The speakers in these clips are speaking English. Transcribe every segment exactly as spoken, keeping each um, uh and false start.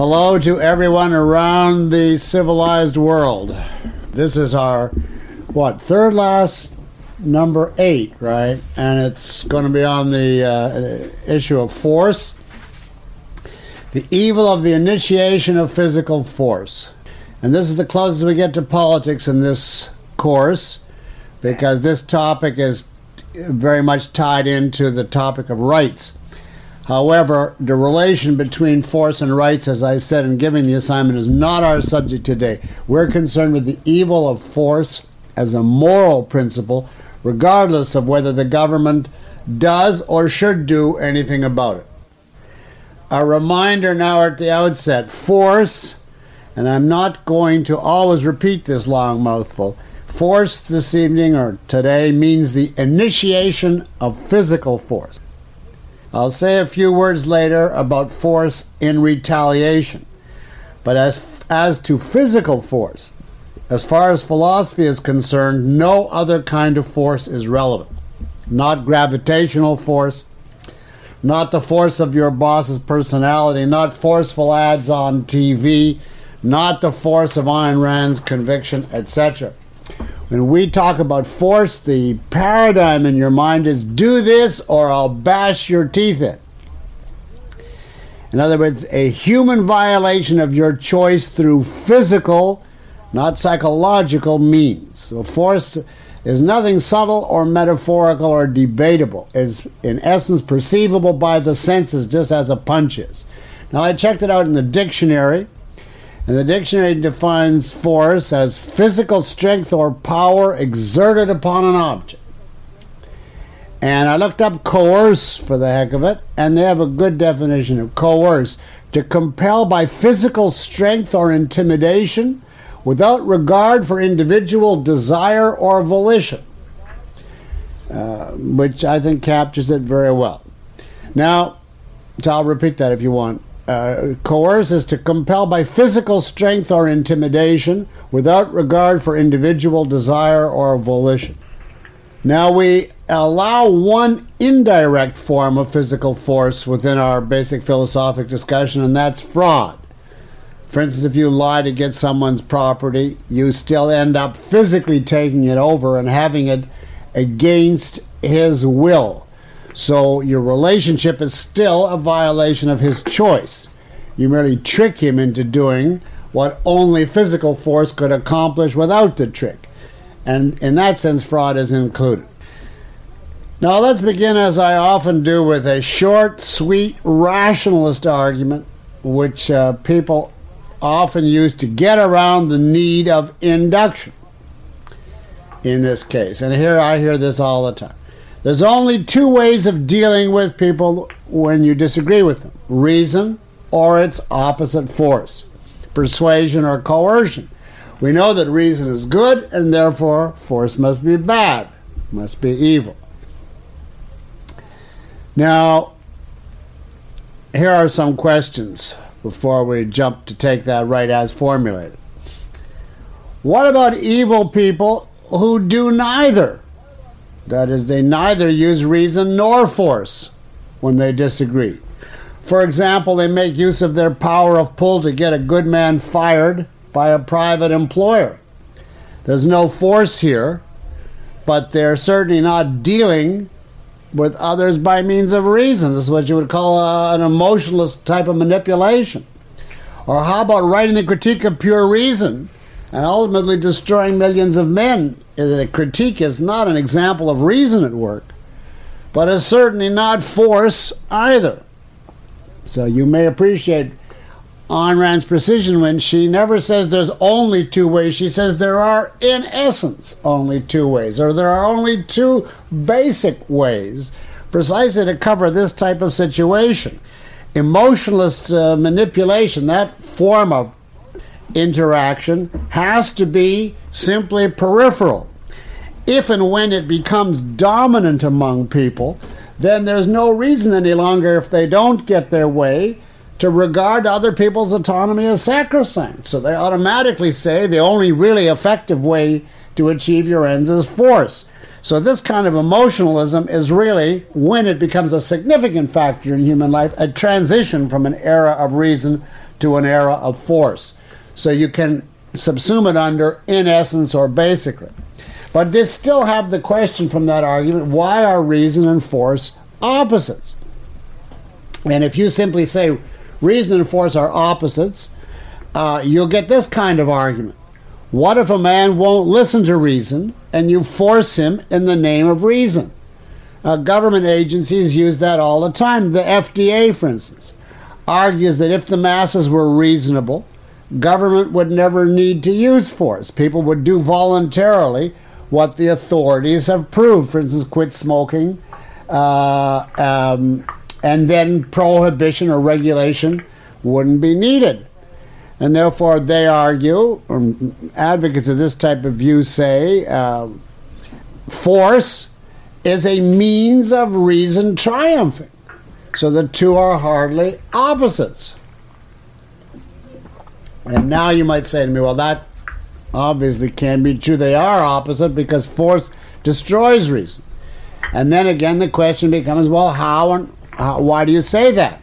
Hello to everyone around the civilized world. This is our, what, third last number eight, right? And it's going to be on the uh, issue of force. The evil of the initiation of physical force. And this is the closest we get to politics in this course, because this topic is very much tied into the topic of rights. However, the relation between force and rights, as I said in giving the assignment, is not our subject today. We're concerned with the evil of force as a moral principle, regardless of whether the government does or should do anything about it. A reminder now at the outset, force, and I'm not going to always repeat this long mouthful, force this evening or today means the initiation of physical force. I'll say a few words later about force in retaliation. But as, as to physical force, as far as philosophy is concerned, no other kind of force is relevant. Not gravitational force, not the force of your boss's personality, not forceful ads on T V, not the force of Ayn Rand's conviction, et cetera. When we talk about force, the paradigm in your mind is do this or I'll bash your teeth in. In other words, a human violation of your choice through physical, not psychological means. So force is nothing subtle or metaphorical or debatable. It's in essence perceivable by the senses, just as a punch is. Now I checked it out in the dictionary. And the dictionary defines force as physical strength or power exerted upon an object. And I looked up coerce for the heck of it, and they have a good definition of coerce: to compel by physical strength or intimidation without regard for individual desire or volition, uh, which I think captures it very well. Now, so I'll repeat that if you want. Uh, coerce is to compel by physical strength or intimidation without regard for individual desire or volition. Now we allow one indirect form of physical force within our basic philosophic discussion, and that's fraud. For instance, if you lie to get someone's property, you still end up physically taking it over and having it against his will. So your relationship is still a violation of his choice. You merely trick him into doing what only physical force could accomplish without the trick. And in that sense, fraud is included. Now let's begin, as I often do, with a short, sweet, rationalist argument, which uh, people often use to get around the need of induction in this case. And here I hear this all the time. There's only two ways of dealing with people when you disagree with them: reason or its opposite force, persuasion or coercion. We know that reason is good, and therefore force must be bad, must be evil. Now, here are some questions before we jump to take that right as formulated. What about evil people who do neither? That is, they neither use reason nor force when they disagree. For example, they make use of their power of pull to get a good man fired by a private employer. There's no force here, but they're certainly not dealing with others by means of reason. This is what you would call a, an emotionalist type of manipulation. Or how about writing the Critique of Pure Reason and ultimately destroying millions of men? The critique is not an example of reason at work, but is certainly not force either. So you may appreciate Ayn Rand's precision when she never says there's only two ways. She says there are, in essence, only two ways, or there are only two basic ways, precisely to cover this type of situation. Emotionalist uh, manipulation, that form of interaction, has to be simply peripheral. If and when it becomes dominant among people, then there's no reason any longer, if they don't get their way, to regard other people's autonomy as sacrosanct. So they automatically say the only really effective way to achieve your ends is force. So this kind of emotionalism is really, when it becomes a significant factor in human life, a transition from an era of reason to an era of force. So you can subsume it under in essence or basically. But they still have the question from that argument, why are reason and force opposites? And if you simply say reason and force are opposites, uh, you'll get this kind of argument. What if a man won't listen to reason and you force him in the name of reason? Uh, government agencies use that all the time. The F D A, for instance, argues that if the masses were reasonable, government would never need to use force. People would do voluntarily what the authorities have proved. For instance, quit smoking, uh, um, and then prohibition or regulation wouldn't be needed. And therefore they argue, or advocates of this type of view say, uh, force is a means of reason triumphing. So the two are hardly opposites. And now you might say to me, well, that obviously can't be true. They are opposite because force destroys reason. And then again the question becomes, well, how and how, why do you say that?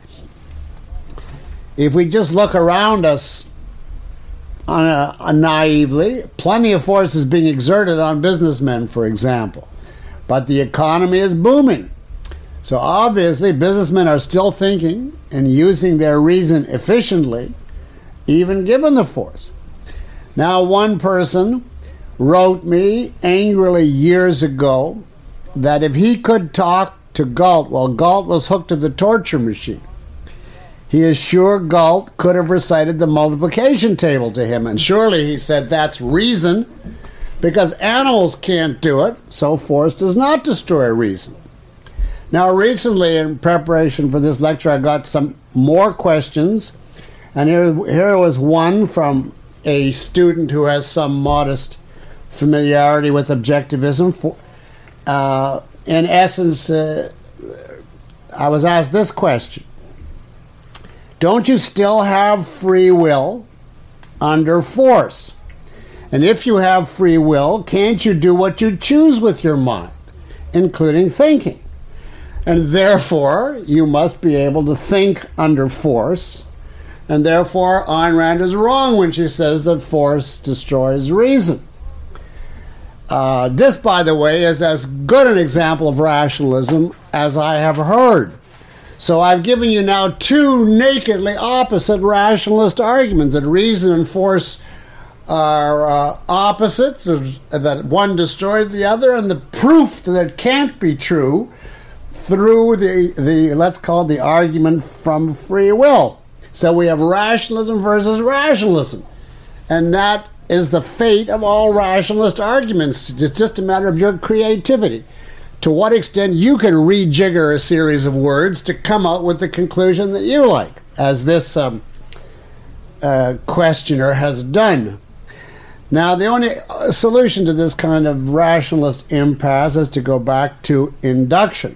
If we just look around us on a, a naively, plenty of force is being exerted on businessmen, for example. But the economy is booming. So obviously businessmen are still thinking and using their reason efficiently, even given the force. Now, one person wrote me angrily years ago that if he could talk to Galt while Galt was hooked to the torture machine, he is sure Galt could have recited the multiplication table to him. And surely, he said, that's reason, because animals can't do it, so force does not destroy reason. Now, recently, in preparation for this lecture, I got some more questions. And here, here was one from a student who has some modest familiarity with objectivism. For, uh, in essence, uh, I was asked this question. Don't you still have free will under force? And if you have free will, can't you do what you choose with your mind, including thinking? And therefore, you must be able to think under force. And therefore, Ayn Rand is wrong when she says that force destroys reason. Uh, this, by the way, is as good an example of rationalism as I have heard. So I've given you now two nakedly opposite rationalist arguments, that reason and force are uh, opposites, that one destroys the other, and the proof that it can't be true through the, the let's call it the argument from free will. So we have rationalism versus rationalism. And that is the fate of all rationalist arguments. It's just a matter of your creativity. To what extent you can rejigger a series of words to come out with the conclusion that you like, as this um, uh, questioner has done. Now, the only solution to this kind of rationalist impasse is to go back to induction.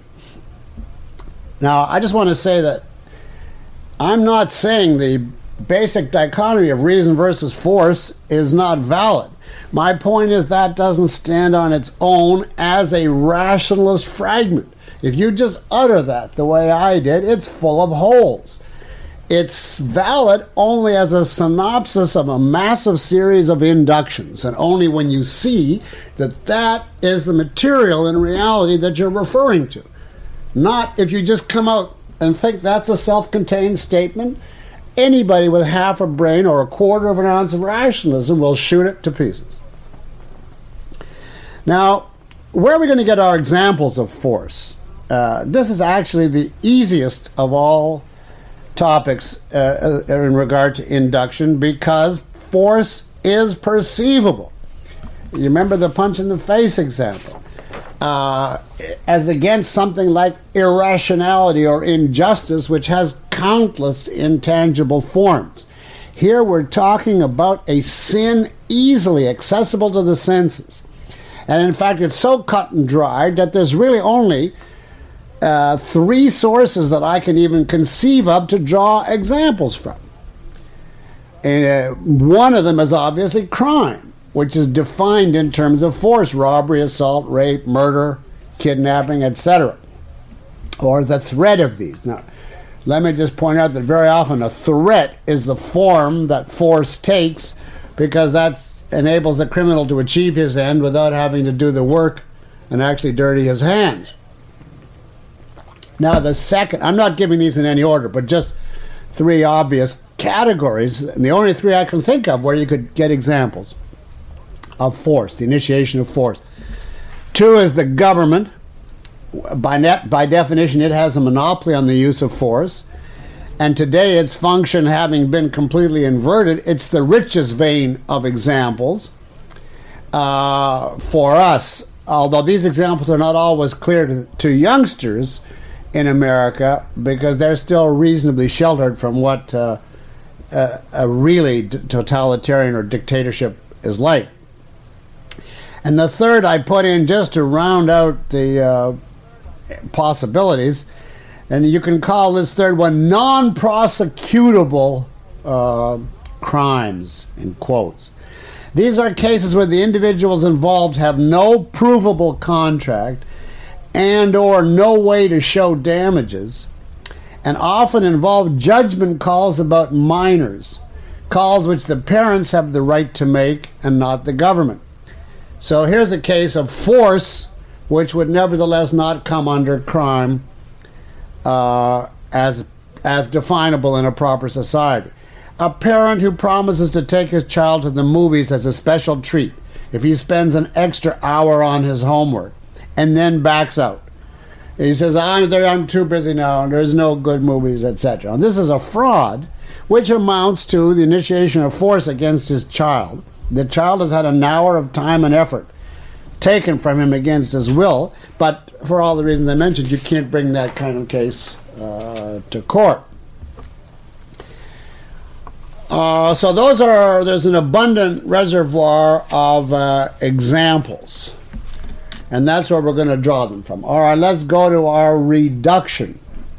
Now, I just want to say that I'm not saying the basic dichotomy of reason versus force is not valid. My point is that doesn't stand on its own as a rationalist fragment. If you just utter that the way I did, it's full of holes. It's valid only as a synopsis of a massive series of inductions, and only when you see that that is the material in reality that you're referring to. Not if you just come out and think that's a self-contained statement. Anybody with half a brain or a quarter of an ounce of rationalism will shoot it to pieces. Now, where are we going to get our examples of force? Uh, this is actually the easiest of all topics uh, in regard to induction, because force is perceivable. You remember the punch in the face example. Uh, as against something like irrationality or injustice, which has countless intangible forms. Here we're talking about a sin easily accessible to the senses. And in fact, it's so cut and dried that there's really only uh, three sources that I can even conceive of to draw examples from. And, uh, one of them is obviously crime, which is defined in terms of force: robbery, assault, rape, murder, kidnapping, et cetera, or the threat of these. Now, let me just point out that very often a threat is the form that force takes, because that enables the criminal to achieve his end without having to do the work and actually dirty his hands. Now the second, I'm not giving these in any order, but just three obvious categories, and the only three I can think of where you could get examples of force, the initiation of force. Two is the government. By, net, by definition, it has a monopoly on the use of force. And today, its function having been completely inverted, it's the richest vein of examples uh, for us. Although these examples are not always clear to, to youngsters in America, because they're still reasonably sheltered from what uh, a, a really totalitarian or dictatorship is like. And the third I put in just to round out the uh, possibilities, and you can call this third one non-prosecutable uh, crimes, in quotes. These are cases where the individuals involved have no provable contract and or no way to show damages, and often involve judgment calls about minors, calls which the parents have the right to make and not the government. So here's a case of force which would nevertheless not come under crime uh, as as definable in a proper society. A parent who promises to take his child to the movies as a special treat if he spends an extra hour on his homework and then backs out. He says, I'm there, I'm too busy now, and there's no good movies, et cetera. And this is a fraud which amounts to the initiation of force against his child. The child has had an hour of time and effort taken from him against his will, but for all the reasons I mentioned, you can't bring that kind of case uh, to court. Uh, so those are, there's an abundant reservoir of uh, examples, and that's where we're going to draw them from. All right, let's go to our reduction.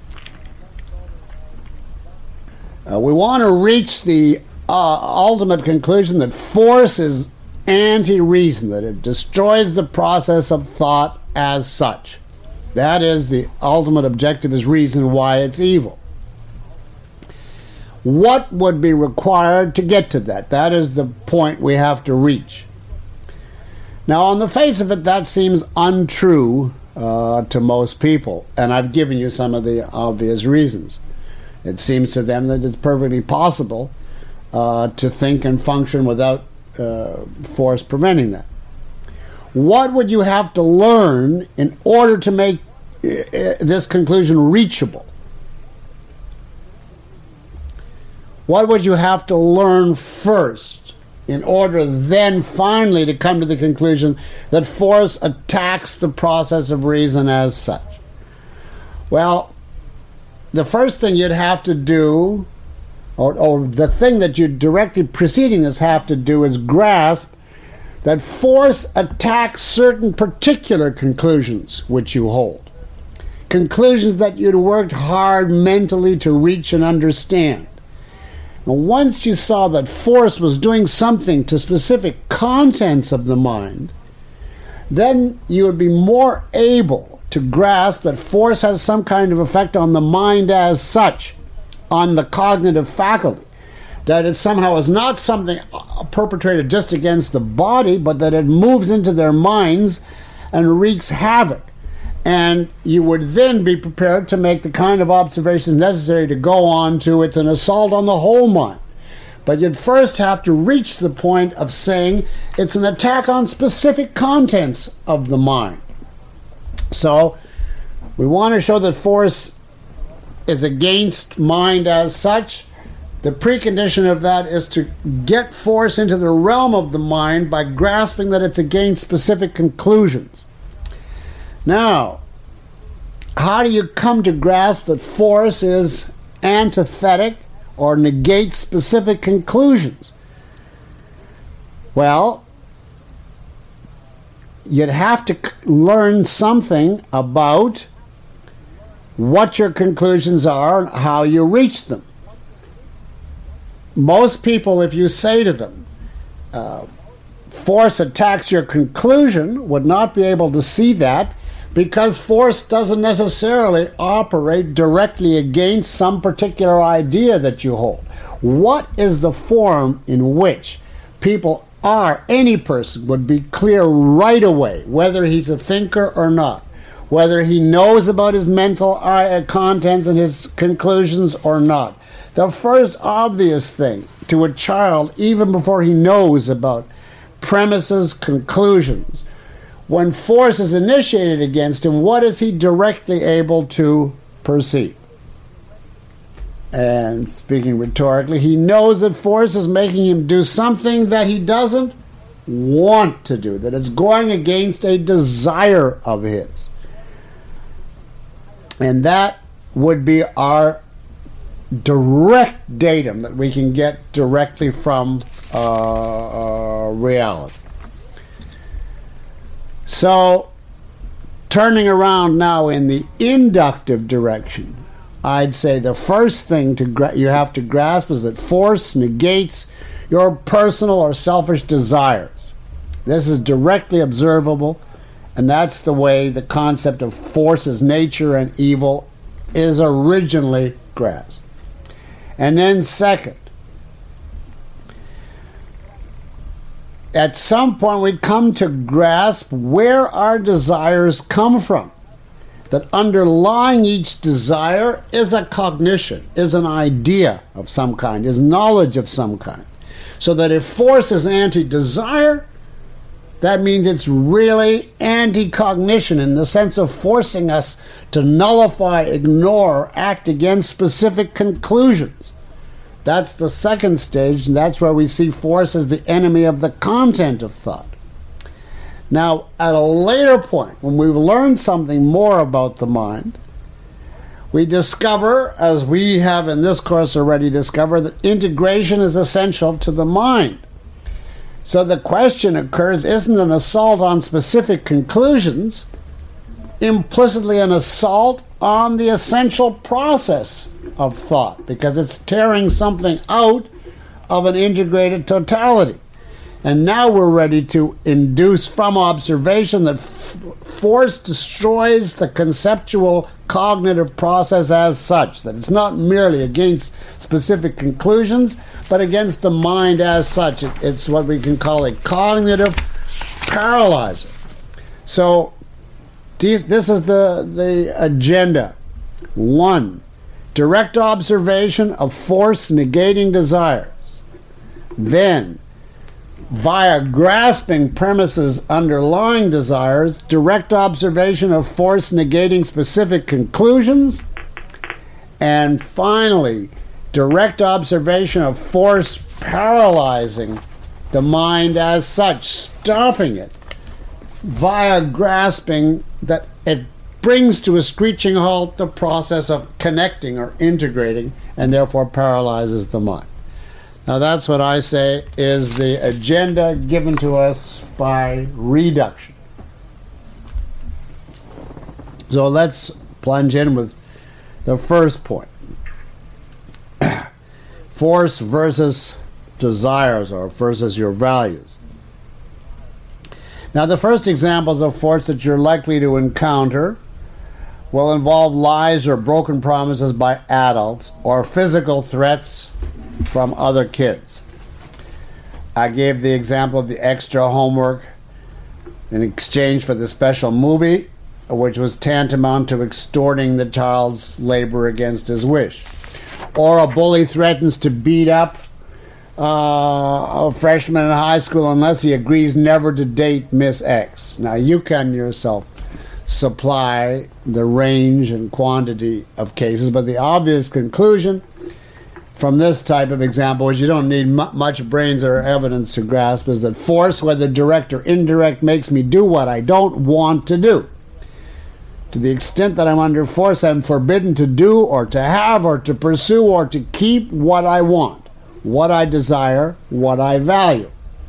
Uh, we want to reach the uh, ultimate conclusion that force is anti-reason, that it destroys the process of thought as such. That is, the ultimate objective is reason why it's evil. What would be required to get to that? That is the point we have to reach. Now, on the face of it, that seems untrue uh, to most people, and I've given you some of the obvious reasons. It seems to them that it's perfectly possible uh, to think and function without uh, force preventing that. What would you have to learn in order to make uh, this conclusion reachable? What would you have to learn first in order then finally to come to the conclusion that force attacks the process of reason as such? Well, the first thing you'd have to do, or, or the thing that you directly preceding this have to do, is grasp that force attacks certain particular conclusions which you hold. Conclusions that you'd worked hard mentally to reach and understand. And once you saw that force was doing something to specific contents of the mind, then you would be more able to grasp that force has some kind of effect on the mind as such, on the cognitive faculty, that it somehow is not something perpetrated just against the body, but that it moves into their minds and wreaks havoc. And you would then be prepared to make the kind of observations necessary to go on to it's an assault on the whole mind. But you'd first have to reach the point of saying it's an attack on specific contents of the mind. So we want to show that force is against mind as such. The precondition of that is to get force into the realm of the mind by grasping that it's against specific conclusions. Now, how do you come to grasp that force is antithetic or negates specific conclusions? Well, you'd have to learn something about what your conclusions are and how you reach them. Most people, if you say to them, uh, force attacks your conclusion, would not be able to see that because force doesn't necessarily operate directly against some particular idea that you hold. What is the form in which people are, any person would be clear right away, whether he's a thinker or not, whether he knows about his mental contents and his conclusions or not. The first obvious thing to a child, even before he knows about premises, conclusions, when force is initiated against him, what is he directly able to perceive? And speaking rhetorically, he knows that force is making him do something that he doesn't want to do, that it's going against a desire of his. And that would be our direct datum that we can get directly from uh, uh, reality. So, turning around now in the inductive direction, I'd say the first thing to gra- you have to grasp is that force negates your personal or selfish desires. This is directly observable, and that's the way the concept of force as nature and evil is originally grasped. And then second, at some point we come to grasp where our desires come from. That underlying each desire is a cognition, is an idea of some kind, is knowledge of some kind. So that if force is anti-desire, that means it's really anti-cognition in the sense of forcing us to nullify, ignore, act against specific conclusions. That's the second stage, and that's where we see force as the enemy of the content of thought. Now, at a later point, when we've learned something more about the mind, we discover, as we have in this course already discovered, that integration is essential to the mind. So the question occurs, isn't an assault on specific conclusions implicitly an assault on the essential process of thought? Because it's tearing something out of an integrated totality. And now we're ready to induce from observation that f- force destroys the conceptual cognitive process as such, that it's not merely against specific conclusions, but against the mind as such. It, it's what we can call a cognitive paralyzer. So these, this is the, the agenda. One, direct observation of force negating desires. Then, via grasping premises underlying desires, direct observation of force negating specific conclusions, and finally, direct observation of force paralyzing the mind as such, stopping it, via grasping that it brings to a screeching halt the process of connecting or integrating, and therefore paralyzes the mind. Now that's what I say is the agenda given to us by reduction. So let's plunge in with the first point. Force versus desires, or versus your values. Now the first examples of force that you're likely to encounter will involve lies or broken promises by adults, or physical threats from other kids. I gave the example of the extra homework in exchange for the special movie, which was tantamount to extorting the child's labor against his wish. Or a bully threatens to beat up uh, a freshman in high school unless he agrees never to date Miss X. Now you can yourself supply the range and quantity of cases, but the obvious conclusion from this type of example, which you don't need mu- much brains or evidence to grasp, is that force, whether direct or indirect, makes me do what I don't want to do. To the extent that I'm under force, I'm forbidden to do or to have or to pursue or to keep what I want, what I desire, what I value.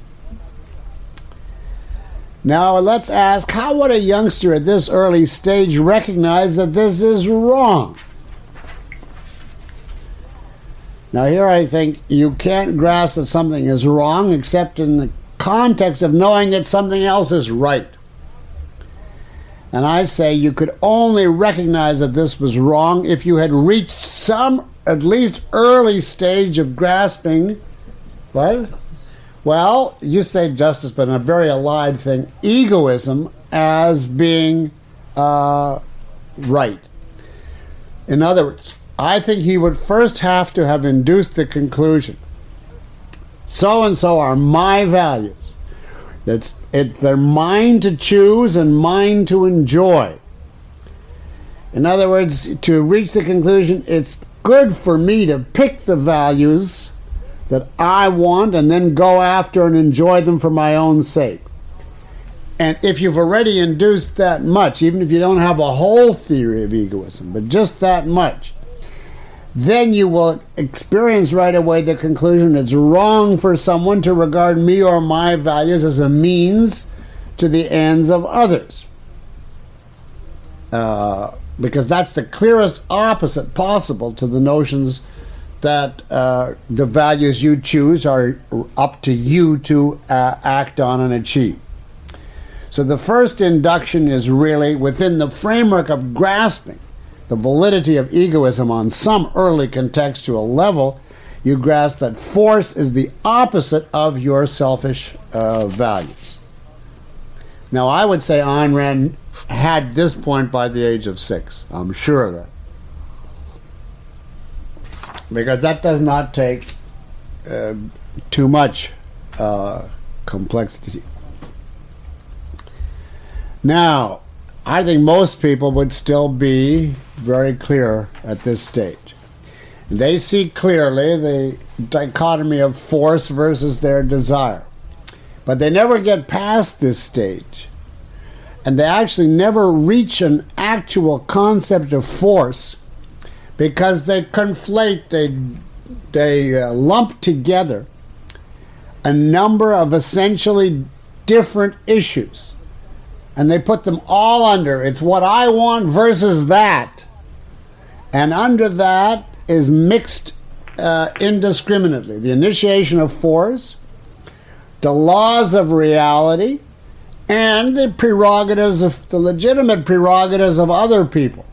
Now let's ask, how would a youngster at this early stage recognize that this is wrong? Now here I think you can't grasp that something is wrong except in the context of knowing that something else is right. And I say you could only recognize that this was wrong if you had reached some, at least early stage of grasping. What? Well, you say justice, but in a very allied thing, egoism as being uh, right. In other words, I think he would first have to have induced the conclusion, so-and-so are my values. It's, it's they're mine to choose and mine to enjoy. In other words, to reach the conclusion, it's good for me to pick the values that I want and then go after and enjoy them for my own sake. And if you've already induced that much, even if you don't have a whole theory of egoism, but just that much, then you will experience right away the conclusion it's wrong for someone to regard me or my values as a means to the ends of others. Uh, because that's the clearest opposite possible to the notions that uh, the values you choose are up to you to uh, act on and achieve. So the first induction is really within the framework of grasping the validity of egoism on some early contextual level. You grasp that force is the opposite of your selfish uh, values. Now, I would say Ayn Rand had this point by the age of six. I'm sure of that. Because that does not take uh, too much uh, complexity. Now, I think most people would still be very clear at this stage. They see clearly the dichotomy of force versus their desire. But they never get past this stage. And they actually never reach an actual concept of force because they conflate, they, they uh, lump together a number of essentially different issues. And they put them all under, it's what I want versus that. And under that is mixed uh, indiscriminately. The initiation of force, the laws of reality, and the prerogatives of, the legitimate prerogatives of other people.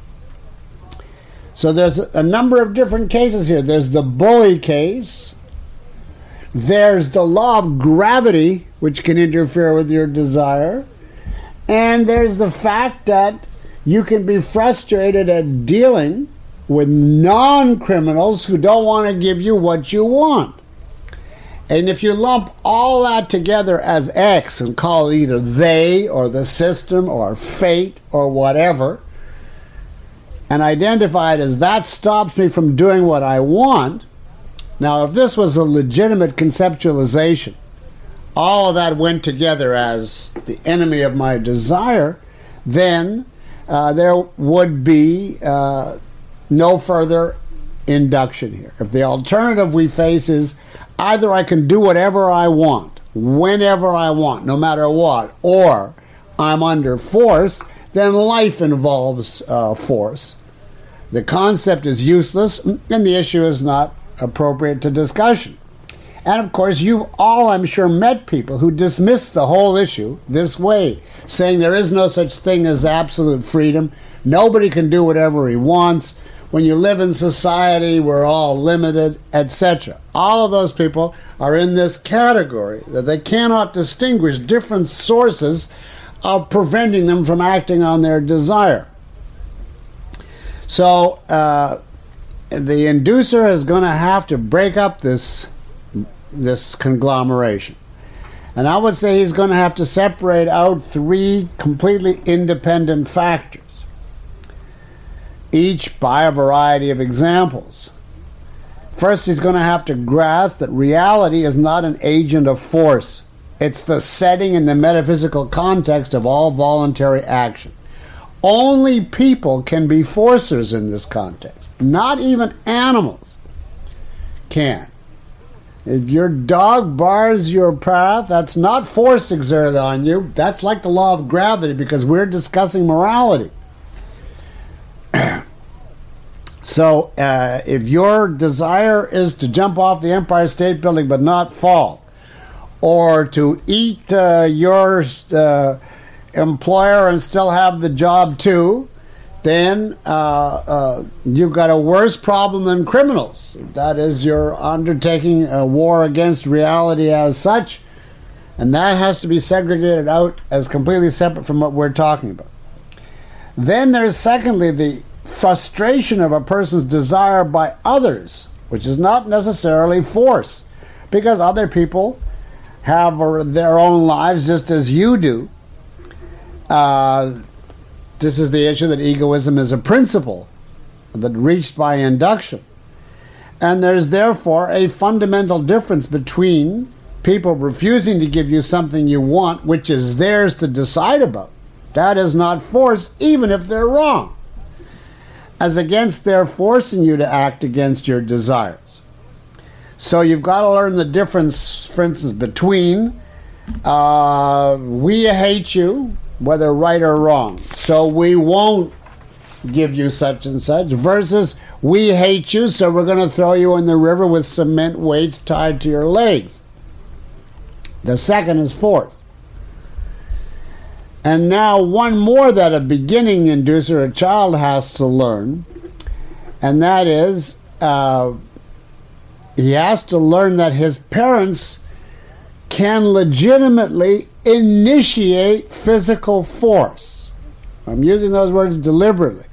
So there's a number of different cases here. There's the bully case. There's the law of gravity, which can interfere with your desire. And there's the fact that you can be frustrated at dealing with non-criminals who don't want to give you what you want. And if you lump all that together as X and call it either they or the system or fate or whatever, and identify it as that stops me from doing what I want. Now, if this was a legitimate conceptualization, all of that went together as the enemy of my desire, then uh, there would be uh, no further induction here. If the alternative we face is either I can do whatever I want, whenever I want, no matter what, or I'm under force, then life involves uh, force. The concept is useless, and the issue is not appropriate to discussion. And of course, you've all, I'm sure, met people who dismiss the whole issue this way, saying there is no such thing as absolute freedom. Nobody can do whatever he wants. When you live in society, we're all limited, et cetera. All of those people are in this category, that they cannot distinguish different sources of preventing them from acting on their desire. So uh, the inducer is going to have to break up this this conglomeration. And I would say he's going to have to separate out three completely independent factors, each by a variety of examples. First, he's going to have to grasp that reality is not an agent of force. It's the setting and the metaphysical context of all voluntary action. Only people can be forcers in this context. Not even animals can. If your dog bars your path, that's not force exerted on you. That's like the law of gravity, because we're discussing morality. So uh, if your desire is to jump off the Empire State Building but not fall, or to eat uh, your uh, employer and still have the job too, then uh, uh, you've got a worse problem than criminals. That is, you're undertaking a war against reality as such, and that has to be segregated out as completely separate from what we're talking about. Then there's secondly the frustration of a person's desire by others, which is not necessarily force, because other people have their own lives just as you do. Uh, this is the issue that egoism is a principle that reached by induction. And there's therefore a fundamental difference between people refusing to give you something you want, which is theirs to decide about. That is not force, even if they're wrong, as against their forcing you to act against your desires. So you've got to learn the difference, for instance, between uh, we hate you, whether right or wrong, so we won't give you such and such, versus we hate you, so we're going to throw you in the river with cement weights tied to your legs. The second is force. And now one more that a beginning inducer, a child, has to learn, and that is uh, he has to learn that his parents can legitimately initiate physical force. I'm using those words deliberately.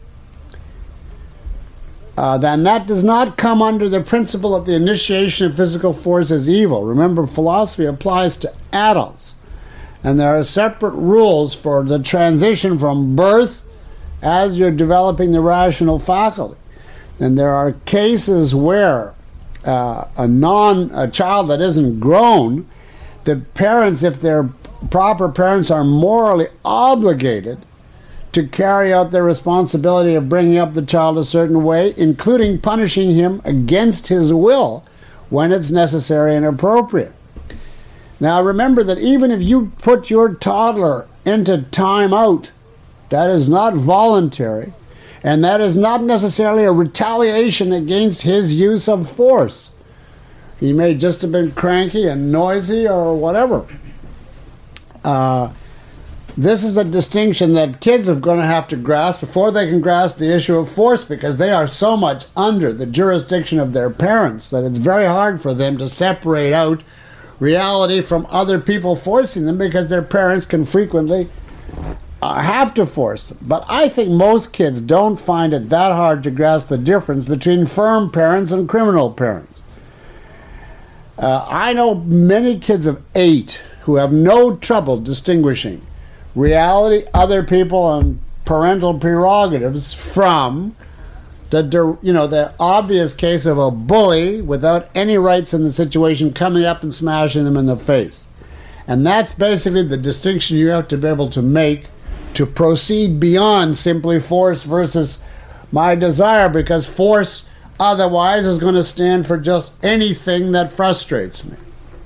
Uh, then that does not come under the principle that the initiation of physical force is evil. Remember, philosophy applies to adults, and there are separate rules for the transition from birth as you're developing the rational faculty. And there are cases where uh, a non a child that isn't grown, the parents, if they're proper parents, are morally obligated to carry out their responsibility of bringing up the child a certain way, including punishing him against his will when it's necessary and appropriate. Now remember that even if you put your toddler into timeout, that is not voluntary, and that is not necessarily a retaliation against his use of force. He may just have been cranky and noisy or whatever. Uh, this is a distinction that kids are going to have to grasp before they can grasp the issue of force, because they are so much under the jurisdiction of their parents that it's very hard for them to separate out reality from other people forcing them, because their parents can frequently uh, have to force them. But I think most kids don't find it that hard to grasp the difference between firm parents and criminal parents. Uh, I know many kids of eight who have no trouble distinguishing reality, other people, and parental prerogatives from the, you know, the obvious case of a bully without any rights in the situation coming up and smashing them in the face. And that's basically the distinction you have to be able to make to proceed beyond simply force versus my desire, because force otherwise is going to stand for just anything that frustrates me.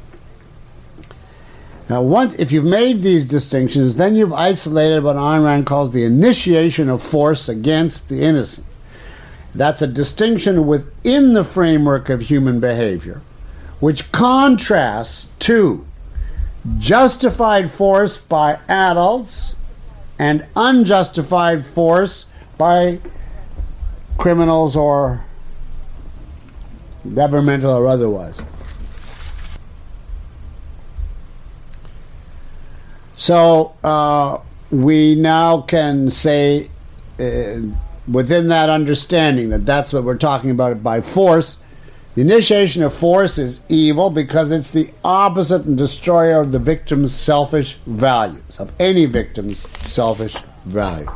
Now, once, if you've made these distinctions, then you've isolated what Ayn Rand calls the initiation of force against the innocent. That's a distinction within the framework of human behavior, which contrasts to justified force by adults and unjustified force by criminals or governmental or otherwise. So uh, we now can say uh, within that understanding that that's what we're talking about by force. The initiation of force is evil because it's the opposite and destroyer of the victim's selfish values, of any victim's selfish values.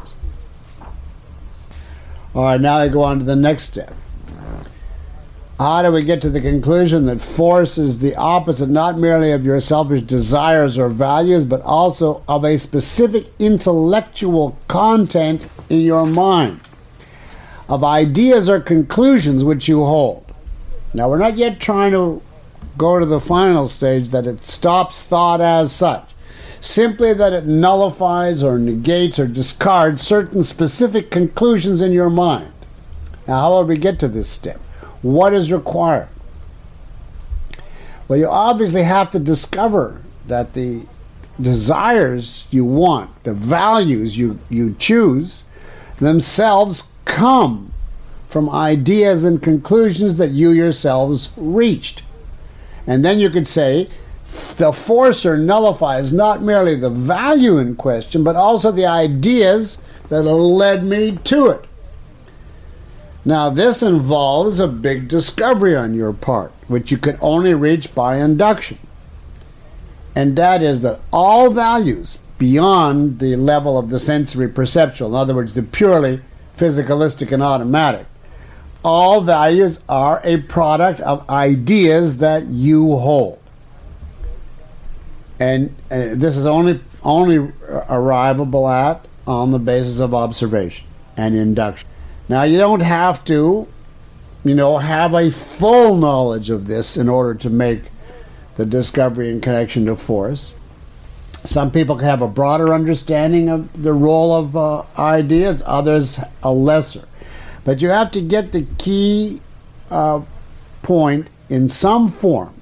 All right, now I go on to the next step. How do we get to the conclusion that force is the opposite not merely of your selfish desires or values, but also of a specific intellectual content in your mind, of ideas or conclusions which you hold? Now, we're not yet trying to go to the final stage that it stops thought as such, simply that it nullifies or negates or discards certain specific conclusions in your mind. Now, how will we get to this step? What is required? Well, you obviously have to discover that the desires you want, the values you, you choose, themselves come from ideas and conclusions that you yourselves reached. And then you could say, the forcer nullifies not merely the value in question, but also the ideas that led me to it. Now, this involves a big discovery on your part, which you could only reach by induction. And that is that all values beyond the level of the sensory perceptual, in other words, the purely physicalistic and automatic, all values are a product of ideas that you hold. And uh, this is only only arrivable at on the basis of observation and induction. Now, you don't have to, you know, have a full knowledge of this in order to make the discovery in connection to force. Some people can have a broader understanding of the role of uh, ideas, others a lesser. But you have to get the key uh, point in some form,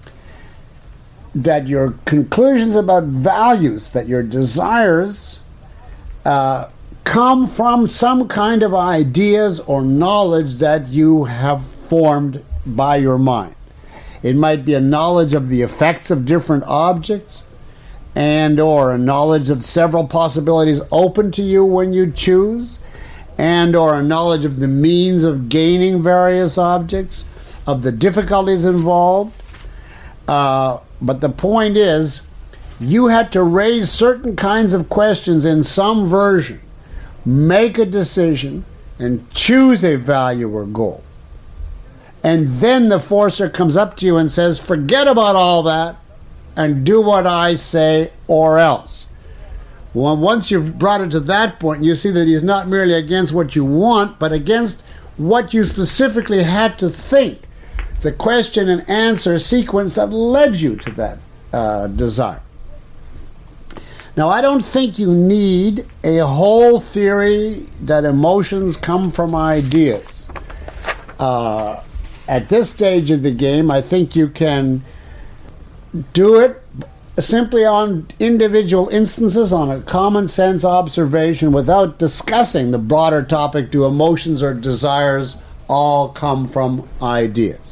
that your conclusions about values, that your desires uh, come from some kind of ideas or knowledge that you have formed by your mind. It might be a knowledge of the effects of different objects, and or a knowledge of several possibilities open to you when you choose, and or a knowledge of the means of gaining various objects, of the difficulties involved. Uh, but the point is, you had to raise certain kinds of questions in some version, make a decision, and choose a value or goal. And then the forcer comes up to you and says, forget about all that and do what I say or else. Well, once you've brought it to that point, you see that he's not merely against what you want, but against what you specifically had to think, the question and answer sequence that led you to that uh, desire. Now, I don't think you need a whole theory that emotions come from ideas. Uh, at this stage of the game, I think you can do it simply on individual instances, on a common sense observation, without discussing the broader topic, do emotions or desires all come from ideas?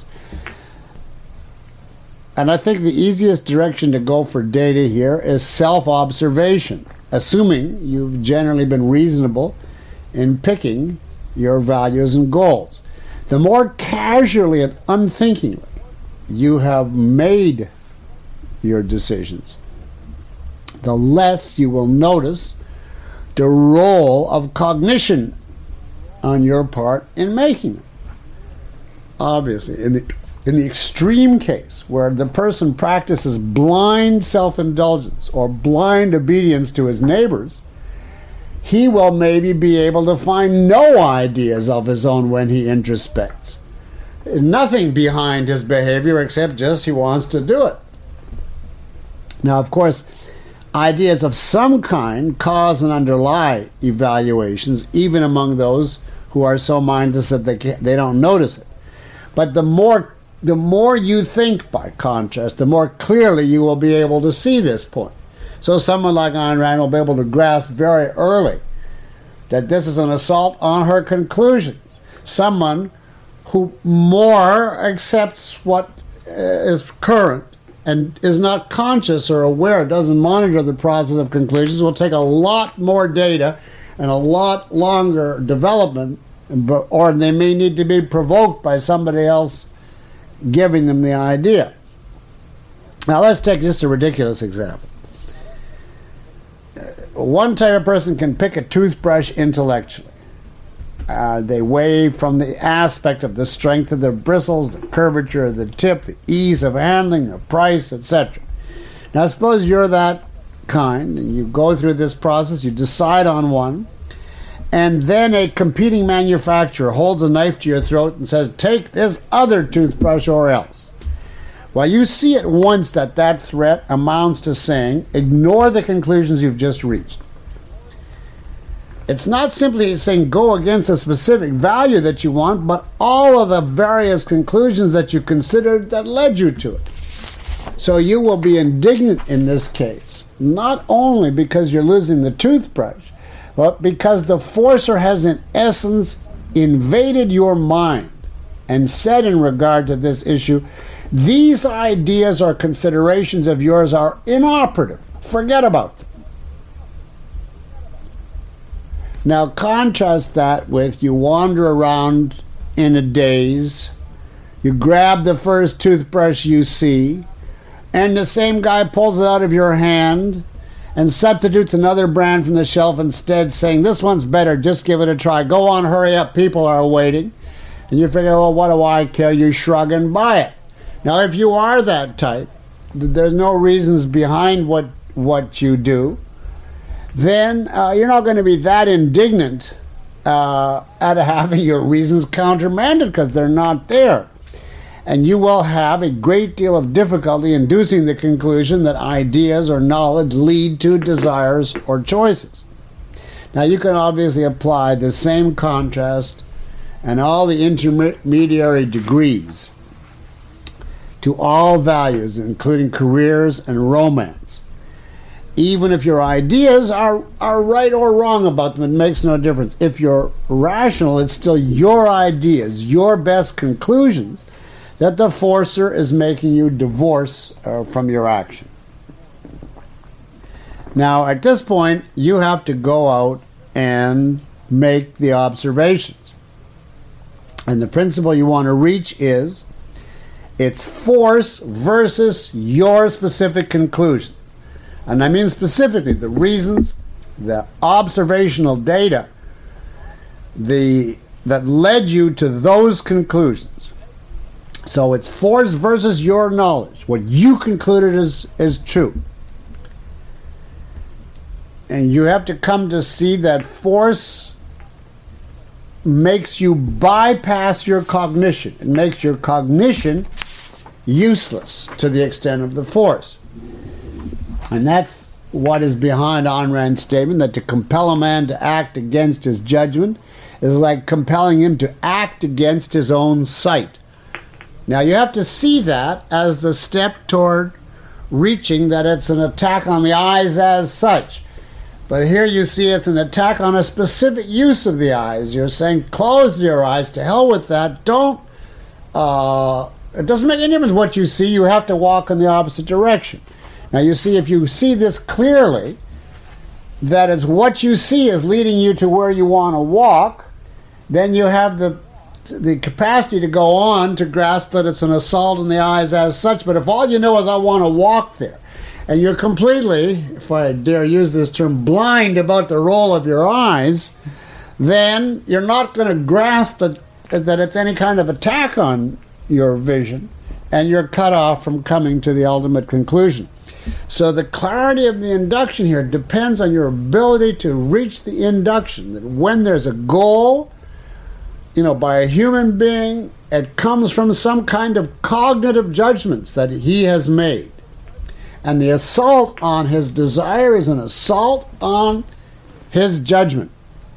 And I think the easiest direction to go for data here is self-observation, assuming you've generally been reasonable in picking your values and goals. The more casually and unthinkingly you have made your decisions, the less you will notice the role of cognition on your part in making them. Obviously, in the In the extreme case, where the person practices blind self-indulgence or blind obedience to his neighbors, he will maybe be able to find no ideas of his own when he introspects. Nothing behind his behavior except just he wants to do it. Now, of course, ideas of some kind cause and underlie evaluations, even among those who are so mindless that they can't, they don't notice it. But the more The more you think, by contrast, the more clearly you will be able to see this point. So someone like Ayn Rand will be able to grasp very early that this is an assault on her conclusions. Someone who more accepts what is current and is not conscious or aware, doesn't monitor the process of conclusions, will take a lot more data and a lot longer development, or they may need to be provoked by somebody else giving them the idea. Now, let's take just a ridiculous example. One type of person can pick a toothbrush intellectually. Uh, they weigh from the aspect of the strength of the bristles, the curvature of the tip, the ease of handling, the price, et cetera. Now, suppose you're that kind, and you go through this process, you decide on one, and then a competing manufacturer holds a knife to your throat and says, take this other toothbrush or else. Well, you see at once that that threat amounts to saying, ignore the conclusions you've just reached. It's not simply saying go against a specific value that you want, but all of the various conclusions that you considered that led you to it. So you will be indignant in this case, not only because you're losing the toothbrush, but because the forcer has in essence invaded your mind and said in regard to this issue, these ideas or considerations of yours are inoperative. Forget about them. Now contrast that with you wander around in a daze, you grab the first toothbrush you see, and the same guy pulls it out of your hand and substitutes another brand from the shelf instead, saying, this one's better, just give it a try. Go on, hurry up, people are waiting. And you figure, well, what do I care? You shrug and buy it. Now, if you are that type, there's no reasons behind what, what you do, then uh, you're not going to be that indignant uh, at having your reasons countermanded because they're not there. And you will have a great deal of difficulty inducing the conclusion that ideas or knowledge lead to desires or choices. Now, you can obviously apply the same contrast and all the intermediary degrees to all values, including careers and romance. Even if your ideas are, are right or wrong about them, it makes no difference. If you're rational, it's still your ideas, your best conclusions, that the forcer is making you divorce uh, from your action. Now, at this point, you have to go out and make the observations. And the principle you want to reach is, it's force versus your specific conclusions. And I mean specifically the reasons, the observational data the that led you to those conclusions. So it's force versus your knowledge, what you concluded is, is true. And you have to come to see that force makes you bypass your cognition. It makes your cognition useless to the extent of the force. And that's what is behind Ayn Rand's statement that to compel a man to act against his judgment is like compelling him to act against his own sight. Now you have to see that as the step toward reaching that it's an attack on the eyes as such. But here you see it's an attack on a specific use of the eyes. You're saying close your eyes, to hell with that. Don't, uh, it doesn't make any difference what you see, you have to walk in the opposite direction. Now you see, if you see this clearly, that it's what you see is leading you to where you want to walk, then you have the the capacity to go on to grasp that it's an assault on the eyes as such. But if all you know is I want to walk there, and you're completely, if I dare use this term, blind about the role of your eyes, then you're not going to grasp that, that it's any kind of attack on your vision, and you're cut off from coming to the ultimate conclusion. So the clarity of the induction here depends on your ability to reach the induction, that when there's a goal, you know, by a human being, it comes from some kind of cognitive judgments that he has made. And the assault on his desire is an assault on his judgment.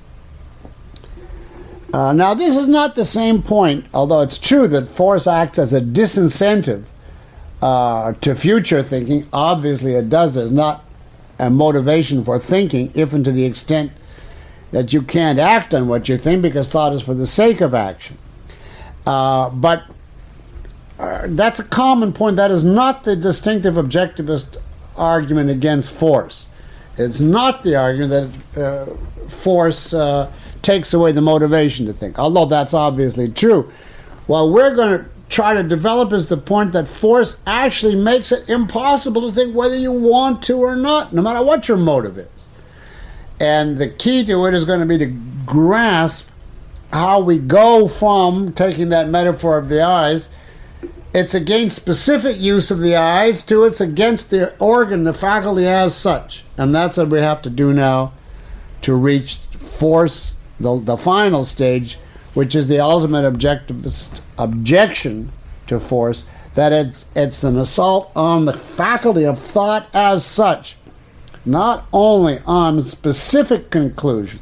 Uh, now, this is not the same point, although it's true that force acts as a disincentive uh, to future thinking. Obviously, it does. There's not a motivation for thinking, if and to the extent that you can't act on what you think, because thought is for the sake of action. Uh, but uh, that's a common point. That is not the distinctive objectivist argument against force. It's not the argument that uh, force uh, takes away the motivation to think, although that's obviously true. What we're going to try to develop is the point that force actually makes it impossible to think whether you want to or not, no matter what your motive is. And the key to it is going to be to grasp how we go from taking that metaphor of the eyes, it's against specific use of the eyes, to it's against the organ, the faculty as such. And that's what we have to do now to reach force, the, the final stage, which is the ultimate objectivist objection to force, that it's, it's an assault on the faculty of thought as such, not only on specific conclusions.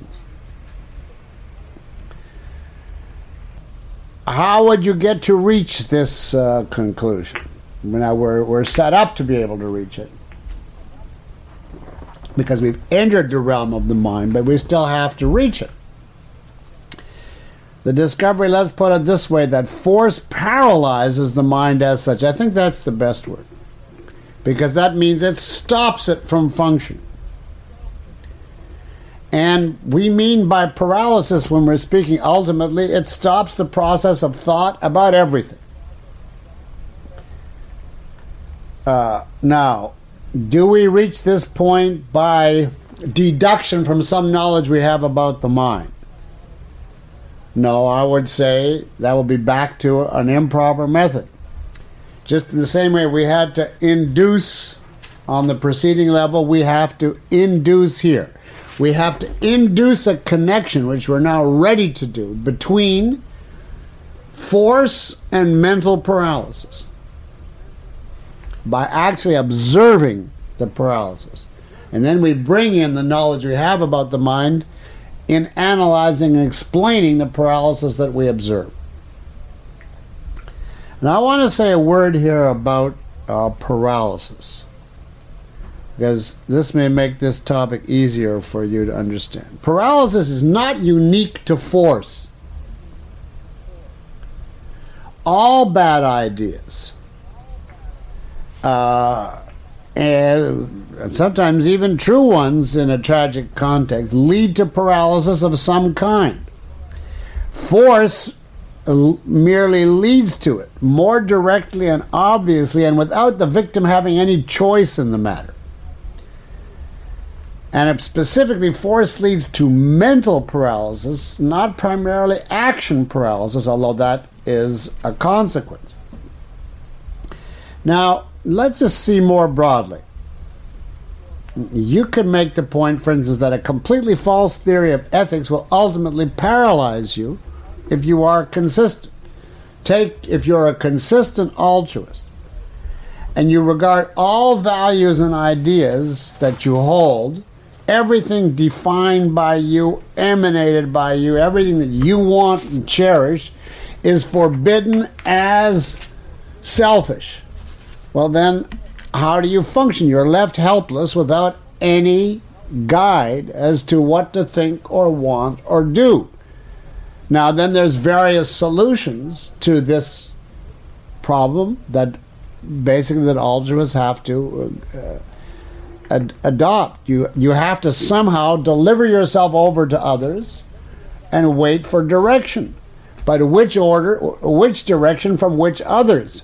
How would you get to reach this uh, conclusion? Now we're, we're set up to be able to reach it, because we've entered the realm of the mind, but we still have to reach it. The discovery, let's put it this way, that force paralyzes the mind as such. I think that's the best word, because that means it stops it from functioning. And we mean by paralysis, when we're speaking ultimately, it stops the process of thought about everything. Uh, now, do we reach this point by deduction from some knowledge we have about the mind? No, I would say that will be back to an improper method. Just in the same way we had to induce on the preceding level, we have to induce here. We have to induce a connection, which we're now ready to do, between force and mental paralysis, by actually observing the paralysis. And then we bring in the knowledge we have about the mind in analyzing and explaining the paralysis that we observe. And I want to say a word here about uh, paralysis, because this may make this topic easier for you to understand. Paralysis is not unique to force. All bad ideas, uh, and, and sometimes even true ones in a tragic context, lead to paralysis of some kind. Force merely leads to it, more directly and obviously, and without the victim having any choice in the matter. And specifically, force leads to mental paralysis, not primarily action paralysis, although that is a consequence. Now, let's just see more broadly. You could make the point, for instance, that a completely false theory of ethics will ultimately paralyze you if you are consistent. Take, if you're a consistent altruist, and you regard all values and ideas that you hold, everything defined by you, emanated by you, everything that you want and cherish, is forbidden as selfish. Well then, how do you function? You're left helpless without any guide as to what to think or want or do. Now then, there's various solutions to this problem that basically that altruists have to uh, ad- adopt. You, you have to somehow deliver yourself over to others and wait for direction. But which order, which direction from which others?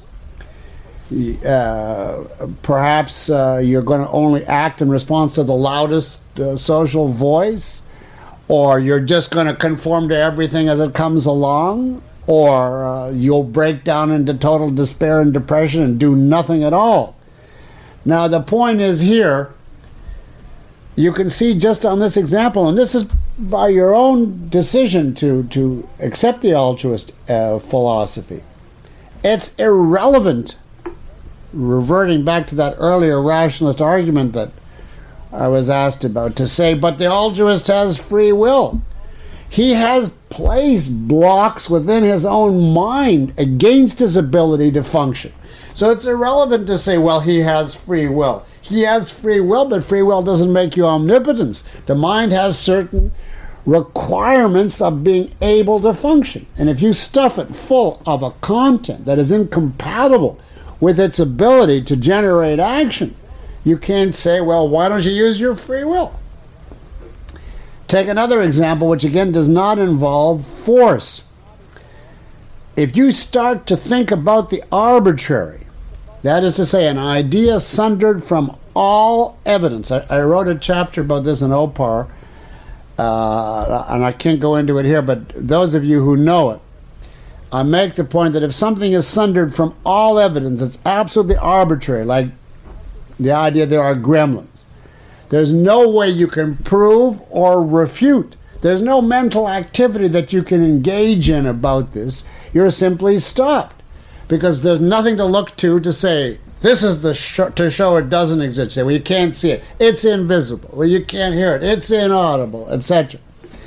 Uh, perhaps uh, you're going to only act in response to the loudest uh, social voice, or you're just going to conform to everything as it comes along, or uh, you'll break down into total despair and depression and do nothing at all. Now the point is here, you can see just on this example, and this is by your own decision to, to accept the altruist uh, philosophy. It's irrelevant, reverting back to that earlier rationalist argument that I was asked about, to say, but the altruist has free will. He has placed blocks within his own mind against his ability to function. So it's irrelevant to say, well, he has free will. He has free will, but free will doesn't make you omnipotence. The mind has certain requirements of being able to function. And if you stuff it full of a content that is incompatible with its ability to generate action, you can't say, well, why don't you use your free will? Take another example, which again does not involve force. If you start to think about the arbitrary, that is to say, an idea sundered from all evidence. I, I wrote a chapter about this in O P A R, uh, and I can't go into it here, but those of you who know it, I make the point that if something is sundered from all evidence, it's absolutely arbitrary, like the idea there are gremlins. There's no way you can prove or refute. There's no mental activity that you can engage in about this. You're simply stopped, because there's nothing to look to to say, this is the sh- to show it doesn't exist. Well, you can't see it. It's invisible. Well, you can't hear it. It's inaudible, et cetera.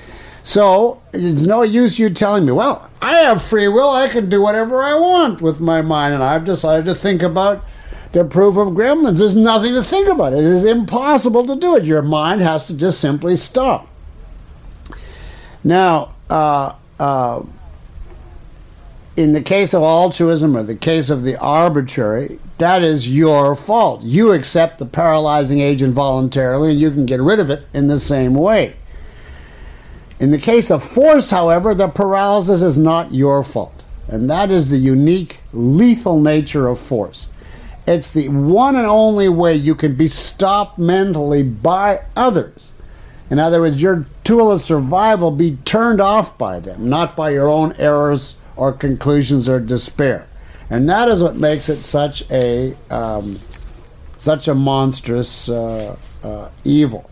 So it's no use you telling me, well, I have free will, I can do whatever I want with my mind, and I've decided to think about the proof of gremlins. There's nothing to think about. It is impossible to do it. Your mind has to just simply stop. Now, uh, uh, in the case of altruism or the case of the arbitrary, that is your fault. You accept the paralyzing agent voluntarily, and you can get rid of it in the same way. In the case of force, however, the paralysis is not your fault. And that is the unique, lethal nature of force. It's the one and only way you can be stopped mentally by others. In other words, your tool of survival be turned off by them, not by your own errors or conclusions or despair. And that is what makes it such a um, such a monstrous uh, uh, evil.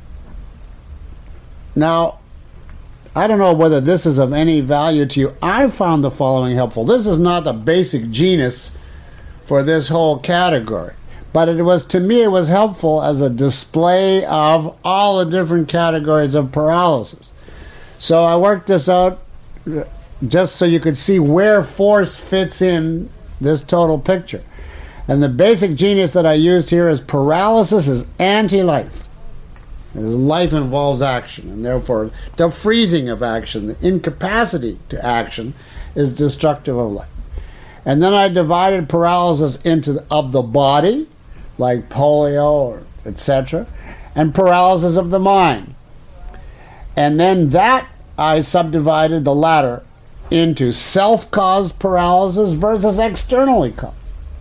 Now, I don't know whether this is of any value to you. I found the following helpful. This is not the basic genus for this whole category, but it was, to me, it was helpful as a display of all the different categories of paralysis. So I worked this out just so you could see where force fits in this total picture. And the basic genus that I used here is paralysis is anti-life. As life involves action, and therefore the freezing of action, the incapacity to action, is destructive of life. And then I divided paralysis into of the body, like polio, or et cetera, and paralysis of the mind. And then that I subdivided the latter into self-caused paralysis versus externally caused.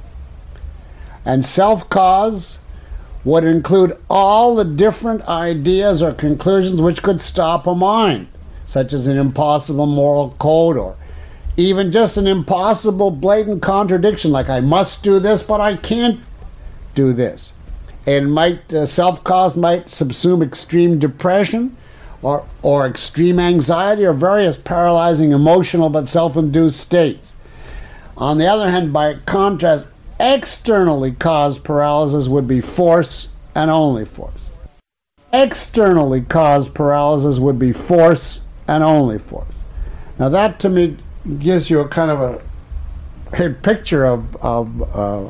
And self-caused would include all the different ideas or conclusions which could stop a mind, such as an impossible moral code, or even just an impossible blatant contradiction, like I must do this but I can't do this. It might, uh, self-caused might subsume extreme depression or, or extreme anxiety or various paralyzing emotional but self-induced states. On the other hand, by contrast, externally caused paralysis would be force and only force. Externally caused paralysis would be force and only force. Now that to me gives you a kind of a, a picture of, of uh,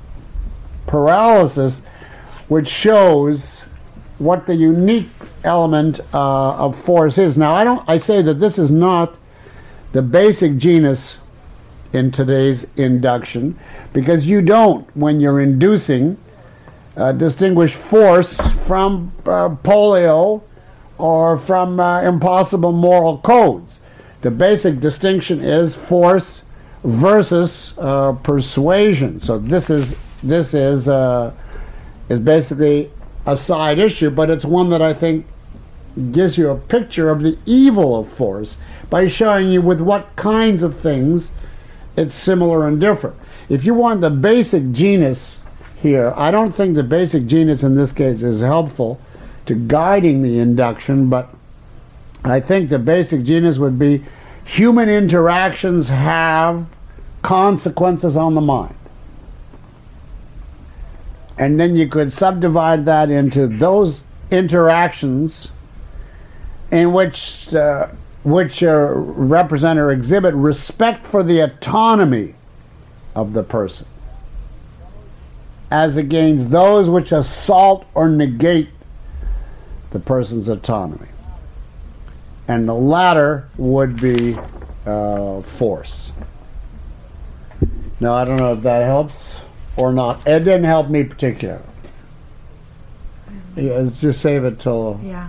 paralysis, which shows what the unique element uh, of force is. Now I don't. I say that this is not the basic genus in today's induction, because you don't, when you're inducing, uh, distinguish force from uh, polio or from uh, impossible moral codes. The basic distinction is force versus uh, persuasion. So this is this is uh, is basically a side issue, but it's one that I think gives you a picture of the evil of force by showing you with what kinds of things it's similar and different. If you want the basic genus here, I don't think the basic genus in this case is helpful to guiding the induction, but I think the basic genus would be human interactions have consequences on the mind. And then you could subdivide that into those interactions in which uh, which uh, represent or exhibit respect for the autonomy of the person, as against those which assault or negate the person's autonomy. And the latter would be uh, force. Now, I don't know if that helps or not. It didn't help me particularly. Yeah, let's just save it till... Yeah.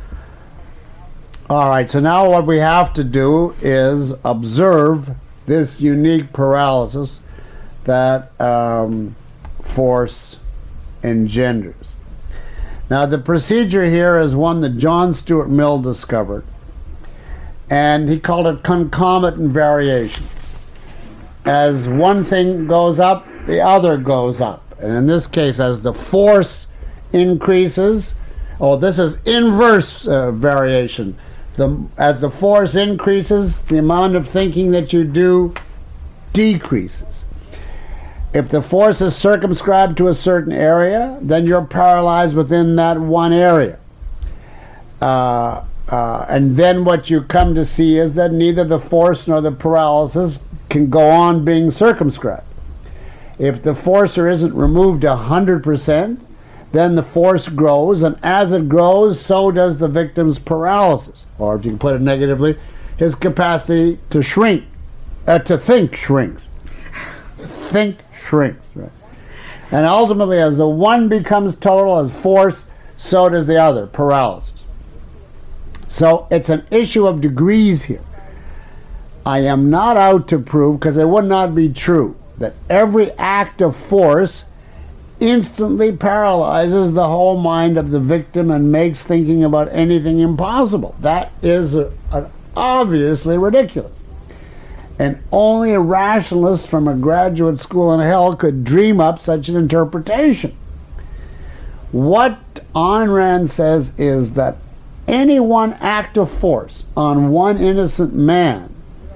All right, so now what we have to do is observe this unique paralysis that um, force engenders. Now, the procedure here is one that John Stuart Mill discovered, and he called it concomitant variations. As one thing goes up, the other goes up. And in this case, as the force increases, oh, this is inverse uh, variation. The, as the force increases, the amount of thinking that you do decreases. If the force is circumscribed to a certain area, then you're paralyzed within that one area. Uh, Uh, and then what you come to see is that neither the force nor the paralysis can go on being circumscribed. If the forcer isn't removed one hundred percent, then the force grows, and as it grows, so does the victim's paralysis. Or if you can put it negatively, his capacity to shrink, uh, to think shrinks. Think shrinks, right? And ultimately, as the one becomes total as force, so does the other, paralysis. So it's an issue of degrees here. I am not out to prove, because it would not be true, that every act of force instantly paralyzes the whole mind of the victim and makes thinking about anything impossible. That is a, a, obviously ridiculous. And only a rationalist from a graduate school in hell could dream up such an interpretation. What Ayn Rand says is that any one act of force on one innocent man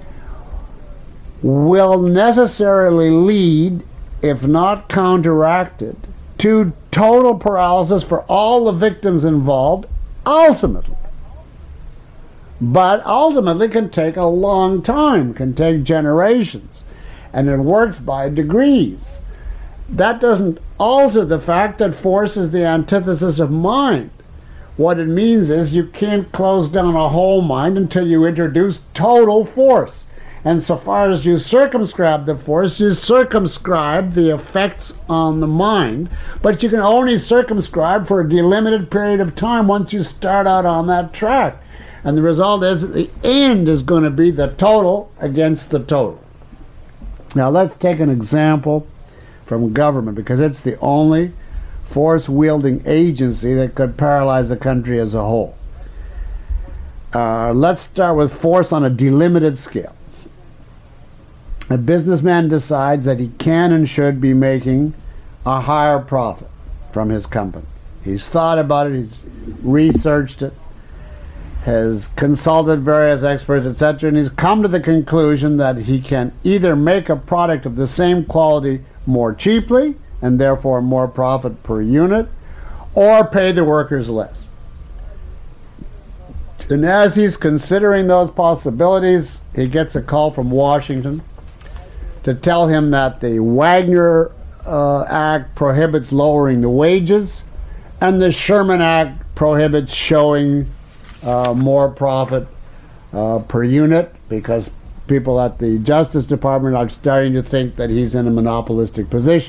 will necessarily lead, if not counteracted, to total paralysis for all the victims involved, ultimately. But ultimately can take a long time, can take generations, and it works by degrees. That doesn't alter the fact that force is the antithesis of mind. What it means is you can't close down a whole mind until you introduce total force. And so far as you circumscribe the force, you circumscribe the effects on the mind, but you can only circumscribe for a delimited period of time once you start out on that track. And the result is that the end is going to be the total against the total. Now let's take an example from government, because it's the only force-wielding agency that could paralyze a country as a whole. Uh, let's start with force on a delimited scale. A businessman decides that he can and should be making a higher profit from his company. He's thought about it, he's researched it, has consulted various experts, et cetera, and he's come to the conclusion that he can either make a product of the same quality more cheaply, and therefore more profit per unit, or pay the workers less. And as he's considering those possibilities, he gets a call from Washington to tell him that the Wagner uh, Act prohibits lowering the wages, and the Sherman Act prohibits showing uh, more profit uh, per unit, because people at the Justice Department are starting to think that he's in a monopolistic position.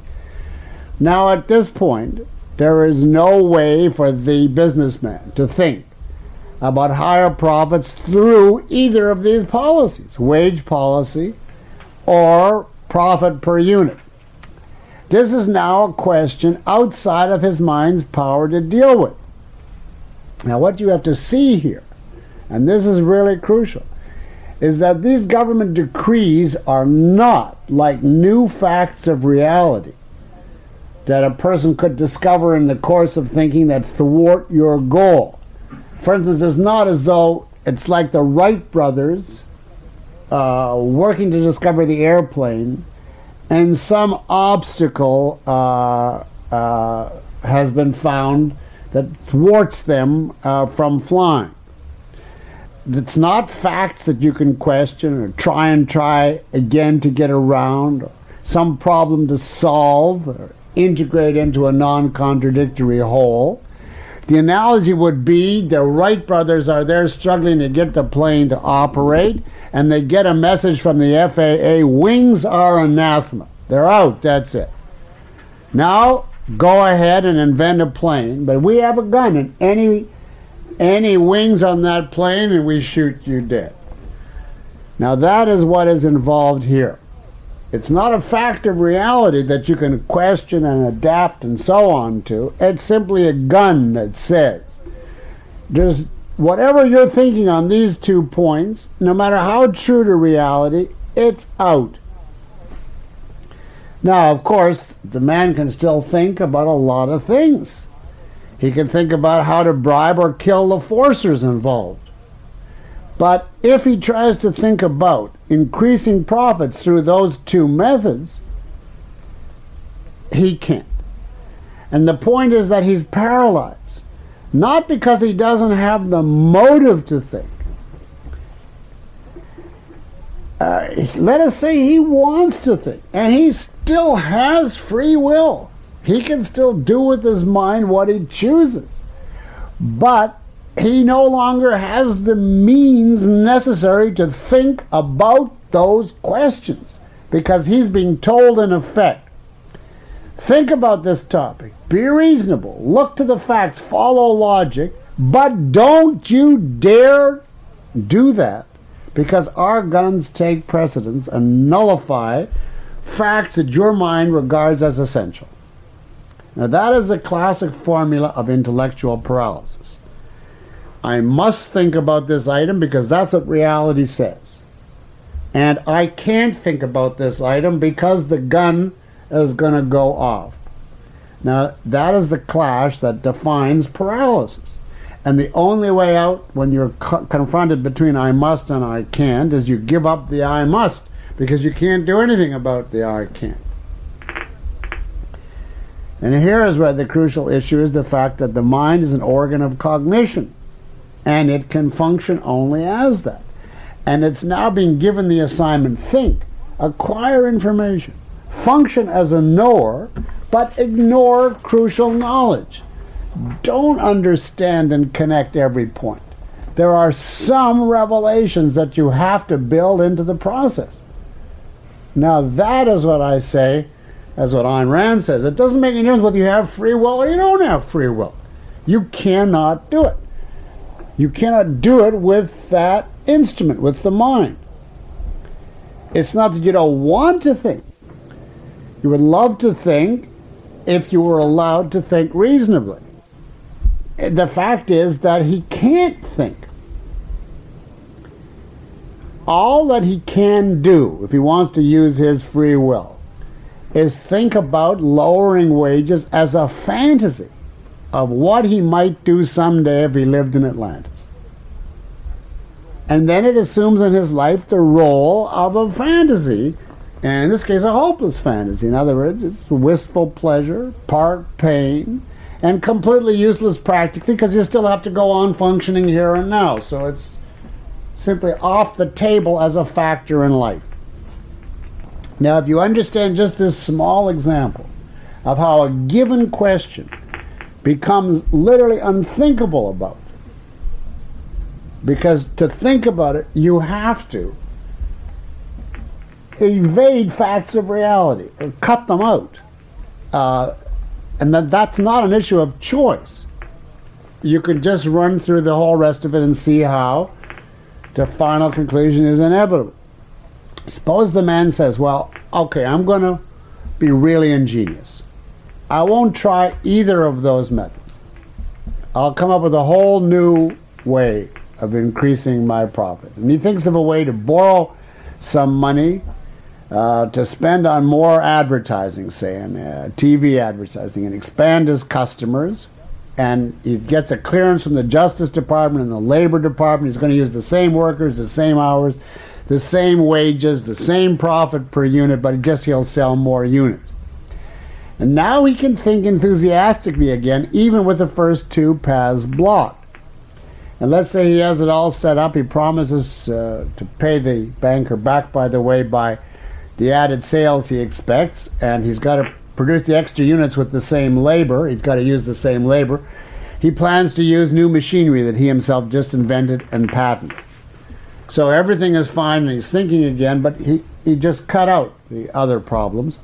Now at this point, there is no way for the businessman to think about higher profits through either of these policies, wage policy or profit per unit. This is now a question outside of his mind's power to deal with. Now what you have to see here, and this is really crucial, is that these government decrees are not like new facts of reality that a person could discover in the course of thinking that thwart your goal. For instance, it's not as though it's like the Wright brothers uh, working to discover the airplane, and some obstacle uh, uh, has been found that thwarts them uh, from flying. It's not facts that you can question or try and try again to get around, or some problem to solve or integrate into a non-contradictory whole. The analogy would be the Wright brothers are there struggling to get the plane to operate, and they get a message from the F A A, wings are anathema. They're out, that's it. Now, go ahead and invent a plane, but we have a gun, and any, any wings on that plane, and we shoot you dead. Now that is what is involved here. It's not a fact of reality that you can question and adapt and so on to. It's simply a gun that says, there's whatever you're thinking on these two points, no matter how true to reality, it's out. Now, of course, the man can still think about a lot of things. He can think about how to bribe or kill the forcers involved. But if he tries to think about increasing profits through those two methods, he can't. And the point is that he's paralyzed. Not because he doesn't have the motive to think. Uh, let us say he wants to think, and he still has free will. He can still do with his mind what he chooses. But he no longer has the means necessary to think about those questions, because he's being told, in effect, think about this topic, be reasonable, look to the facts, follow logic, but don't you dare do that, because our guns take precedence and nullify facts that your mind regards as essential. Now that is a classic formula of intellectual paralysis. I must think about this item because that's what reality says. And I can't think about this item because the gun is going to go off. Now that is the clash that defines paralysis. And the only way out when you're co- confronted between I must and I can't is you give up the I must, because you can't do anything about the I can't. And here is where the crucial issue is, the fact that the mind is an organ of cognition, and it can function only as that. And it's now being given the assignment, think, acquire information, function as a knower, but ignore crucial knowledge. Don't understand and connect every point. There are some revelations that you have to build into the process. Now that is what I say, as what Ayn Rand says. It doesn't make any difference whether you have free will or you don't have free will. You cannot do it. You cannot do it with that instrument, with the mind. It's not that you don't want to think. You would love to think if you were allowed to think reasonably. The fact is that he can't think. All that he can do, if he wants to use his free will, is think about lowering wages as a fantasy of what he might do someday if he lived in Atlantis. And then it assumes in his life the role of a fantasy, and in this case a hopeless fantasy. In other words, it's wistful pleasure, part pain, and completely useless practically, because you still have to go on functioning here and now. So it's simply off the table as a factor in life. Now, if you understand just this small example of how a given question becomes literally unthinkable about, because to think about it, you have to evade facts of reality, or cut them out. Uh, and that that's not an issue of choice. You could just run through the whole rest of it and see how the final conclusion is inevitable. Suppose the man says, well, okay, I'm going to be really ingenious. I won't try either of those methods. I'll come up with a whole new way of increasing my profit. And he thinks of a way to borrow some money uh, to spend on more advertising, say, in uh, T V advertising, and expand his customers. And he gets a clearance from the Justice Department and the Labor Department. He's going to use the same workers, the same hours, the same wages, the same profit per unit, but just he'll sell more units. And now he can think enthusiastically again, even with the first two paths blocked. And let's say he has it all set up. He promises uh, to pay the banker back, by the way, by the added sales he expects, and he's got to produce the extra units with the same labor. He's got to use the same labor. He plans to use new machinery that he himself just invented and patented. So everything is fine, and he's thinking again, but he, he just cut out the other problems.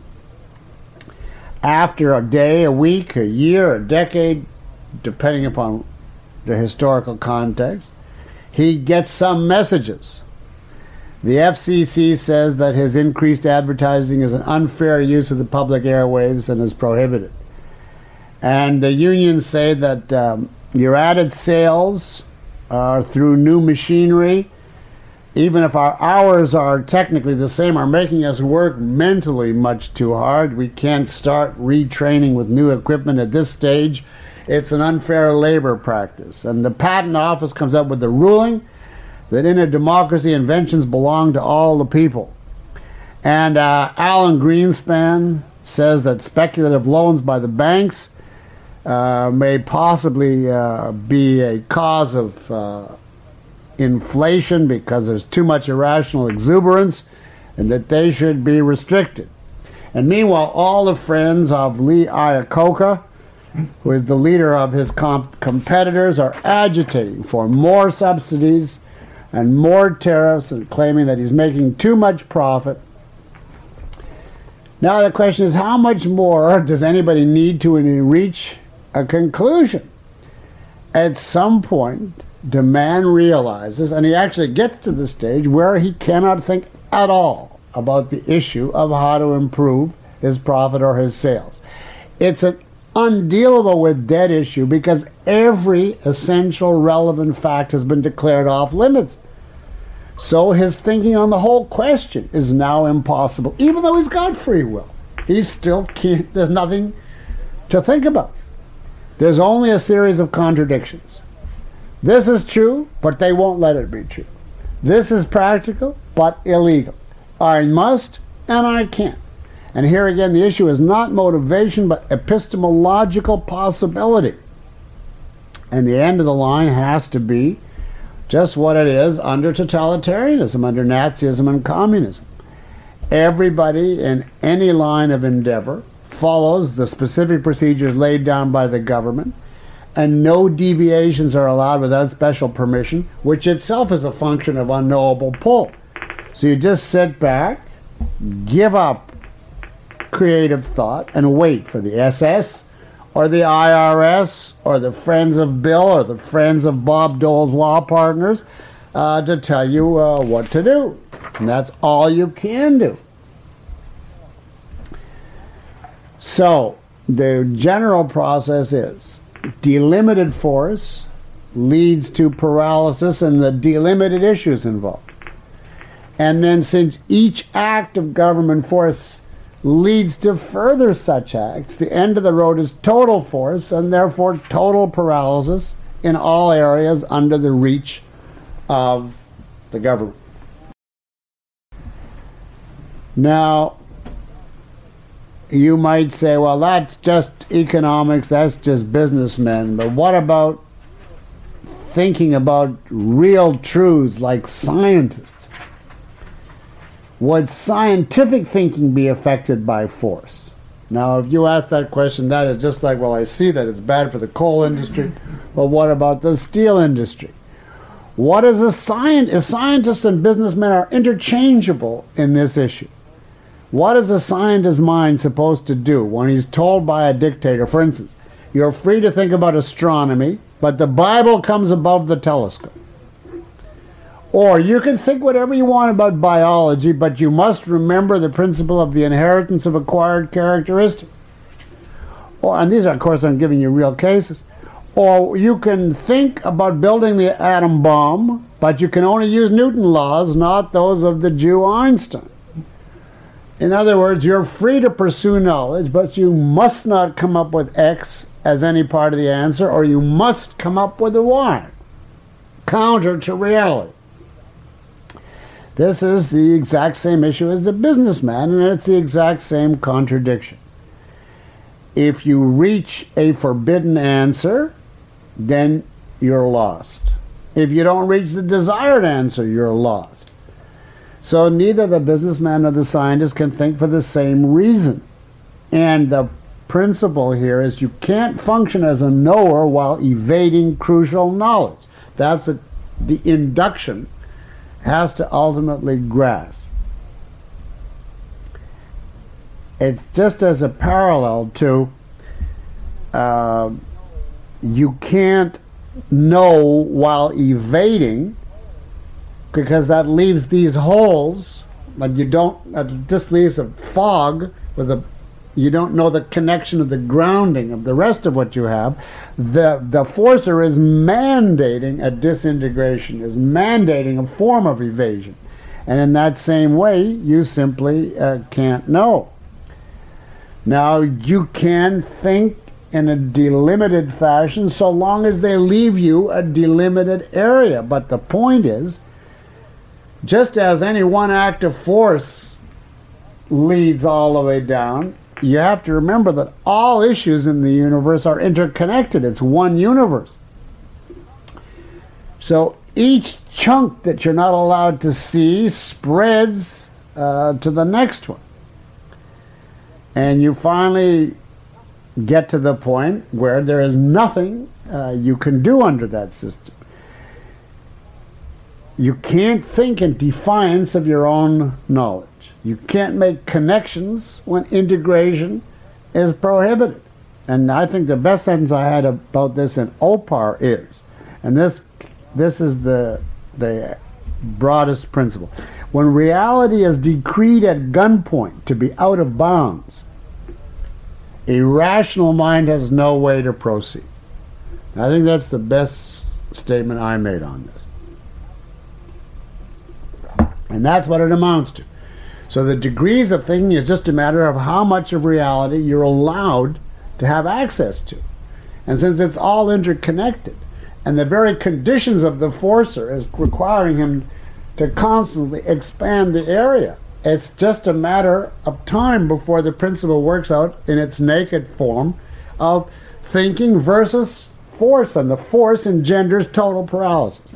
After a day, a week, a year, a decade, depending upon the historical context, he gets some messages. The F C C says that his increased advertising is an unfair use of the public airwaves and is prohibited. And the unions say that um, your added sales are through new machinery, even if our hours are technically the same, are making us work mentally much too hard. We can't start retraining with new equipment at this stage. It's an unfair labor practice. And the Patent Office comes up with the ruling that in a democracy, inventions belong to all the people. And uh, Alan Greenspan says that speculative loans by the banks uh, may possibly uh, be a cause of uh, inflation because there's too much irrational exuberance, and that they should be restricted. And meanwhile, all the friends of Lee Iacocca, who is the leader of his comp- competitors, are agitating for more subsidies and more tariffs and claiming that he's making too much profit. Now the question is, how much more does anybody need to reach a conclusion? At some point, the man realizes, and he actually gets to the stage where he cannot think at all about the issue of how to improve his profit or his sales. It's an undealable with debt issue because every essential relevant fact has been declared off limits. So his thinking on the whole question is now impossible. Even though he's got free will, he still can't, there's nothing to think about. There's only a series of contradictions. This is true, but they won't let it be true. This is practical, but illegal. I must, and I can't. And here again, the issue is not motivation, but epistemological possibility. And the end of the line has to be just what it is under totalitarianism, under Nazism and communism. Everybody in any line of endeavor follows the specific procedures laid down by the government, and no deviations are allowed without special permission, which itself is a function of unknowable pull. So you just sit back, give up creative thought, and wait for the S S or the I R S or the Friends of Bill or the Friends of Bob Dole's law partners uh, to tell you uh, what to do. And that's all you can do. So the general process is delimited force leads to paralysis and the delimited issues involved. And then since each act of government force leads to further such acts, the end of the road is total force and therefore total paralysis in all areas under the reach of the government. Now, you might say, well, that's just economics, that's just businessmen, but what about thinking about real truths like scientists? Would scientific thinking be affected by force? Now, if you ask that question, that is just like, well, I see that it's bad for the coal industry, but what about the steel industry? What is a scientist? Scientists and businessmen are interchangeable in this issue. What is a scientist's mind supposed to do when he's told by a dictator, for instance, you're free to think about astronomy, but the Bible comes above the telescope? Or you can think whatever you want about biology, but you must remember the principle of the inheritance of acquired characteristics. Or, and these are, of course, I'm giving you real cases. Or you can think about building the atom bomb, but you can only use Newton laws, not those of the Jew Einstein. In other words, you're free to pursue knowledge, but you must not come up with X as any part of the answer, or you must come up with a Y, counter to reality. This is the exact same issue as the businessman, and it's the exact same contradiction. If you reach a forbidden answer, then you're lost. If you don't reach the desired answer, you're lost. So neither the businessman nor the scientist can think for the same reason. And the principle here is you can't function as a knower while evading crucial knowledge. That's a, the induction has to ultimately grasp. It's just as a parallel to uh, you can't know while evading, because that leaves these holes, like you don't, uh, this leaves a fog with a, you don't know the connection of the grounding of the rest of what you have. The, the forcer is mandating a disintegration, is mandating a form of evasion. And in that same way, you simply uh, can't know. Now, you can think in a delimited fashion so long as they leave you a delimited area. But the point is, just as any one act of force leads all the way down, you have to remember that all issues in the universe are interconnected. It's one universe. So each chunk that you're not allowed to see spreads uh, to the next one. And you finally get to the point where there is nothing uh, you can do under that system. You can't think in defiance of your own knowledge. You can't make connections when integration is prohibited. And I think the best sentence I had about this in Opar is, and this this is the the broadest principle, when reality is decreed at gunpoint to be out of bounds, a rational mind has no way to proceed. I think that's the best statement I made on this. And that's what it amounts to. So the degrees of thinking is just a matter of how much of reality you're allowed to have access to. And since it's all interconnected, and the very conditions of the forcer is requiring him to constantly expand the area, it's just a matter of time before the principle works out in its naked form of thinking versus force, and the force engenders total paralysis.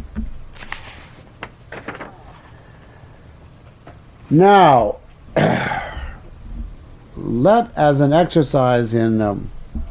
Now, let, as an exercise in um,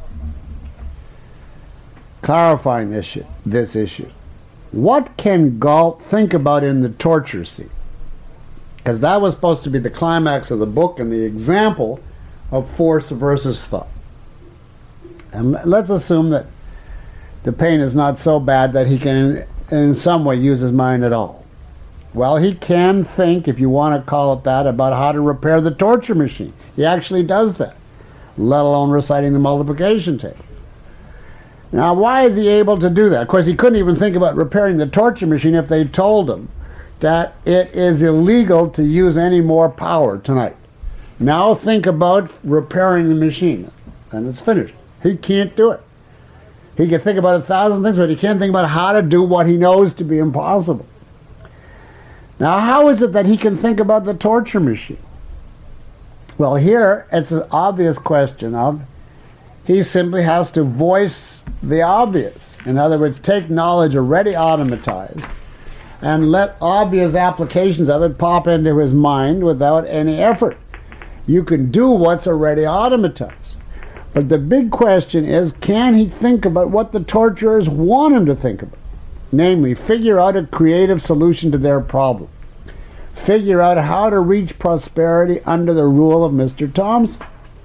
clarifying this, this issue, what can Galt think about in the torture scene? Because that was supposed to be the climax of the book and the example of force versus thought. And let's assume that the pain is not so bad that he can in, in some way use his mind at all. Well, he can think, if you want to call it that, about how to repair the torture machine. He actually does that, let alone reciting the multiplication table. Now, why is he able to do that? Of course, he couldn't even think about repairing the torture machine if they told him that it is illegal to use any more power tonight. Now think about repairing the machine, and it's finished. He can't do it. He can think about a thousand things, but he can't think about how to do what he knows to be impossible. Now, how is it that he can think about the torture machine? Well, here it's an obvious question of he simply has to voice the obvious. In other words, take knowledge already automatized and let obvious applications of it pop into his mind without any effort. You can do what's already automatized. But the big question is, can he think about what the torturers want him to think about? Namely, figure out a creative solution to their problem. Figure out how to reach prosperity under the rule of Mister Thompson.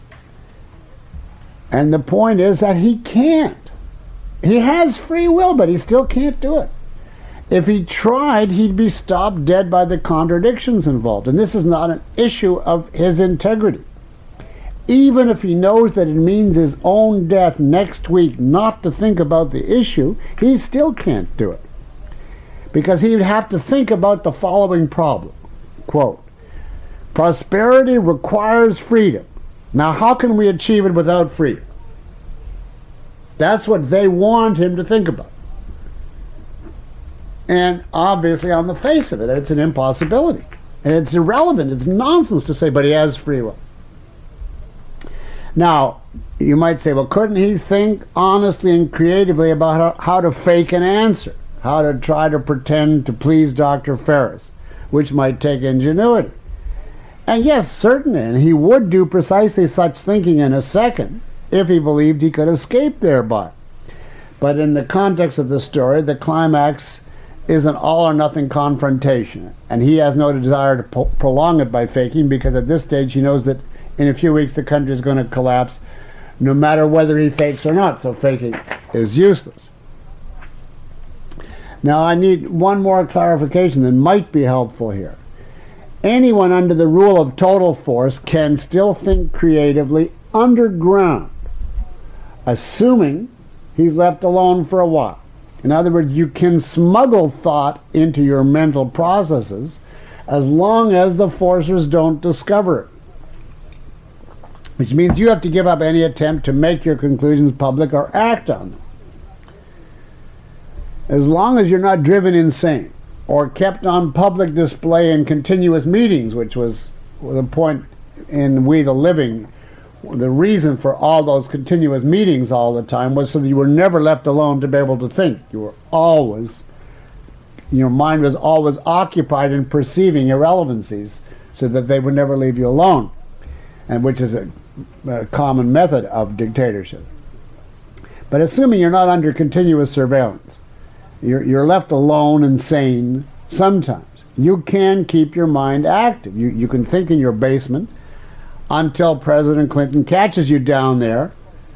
And the point is that he can't. He has free will, but he still can't do it. If he tried, he'd be stopped dead by the contradictions involved. And this is not an issue of his integrity. Even if he knows that it means his own death next week not to think about the issue, he still can't do it. Because he would have to think about the following problem. Quote, prosperity requires freedom. Now, how can we achieve it without freedom? That's what they want him to think about. And obviously, on the face of it, it's an impossibility. And it's irrelevant. It's nonsense to say, but he has free will. Now, you might say, well, couldn't he think honestly and creatively about how, how to fake an answer? How to try to pretend to please Doctor Ferris, which might take ingenuity. And yes, certainly, and he would do precisely such thinking in a second if he believed he could escape thereby. But in the context of the story, the climax is an all-or-nothing confrontation, and he has no desire to po- prolong it by faking, because at this stage he knows that in a few weeks the country is going to collapse no matter whether he fakes or not, so faking is useless. Now I need one more clarification that might be helpful here. Anyone under the rule of total force can still think creatively underground, assuming he's left alone for a while. In other words, you can smuggle thought into your mental processes as long as the forcers don't discover it. Which means you have to give up any attempt to make your conclusions public or act on them. As long as you're not driven insane or kept on public display in continuous meetings, which was the point in We the Living, the reason for all those continuous meetings all the time was so that you were never left alone to be able to think. You were always, your mind was always occupied in perceiving irrelevancies so that they would never leave you alone, and which is a, a common method of dictatorship. But assuming you're not under continuous surveillance, you're, you're left alone and sane sometimes, you can keep your mind active. You, you can think in your basement until President Clinton catches you down there.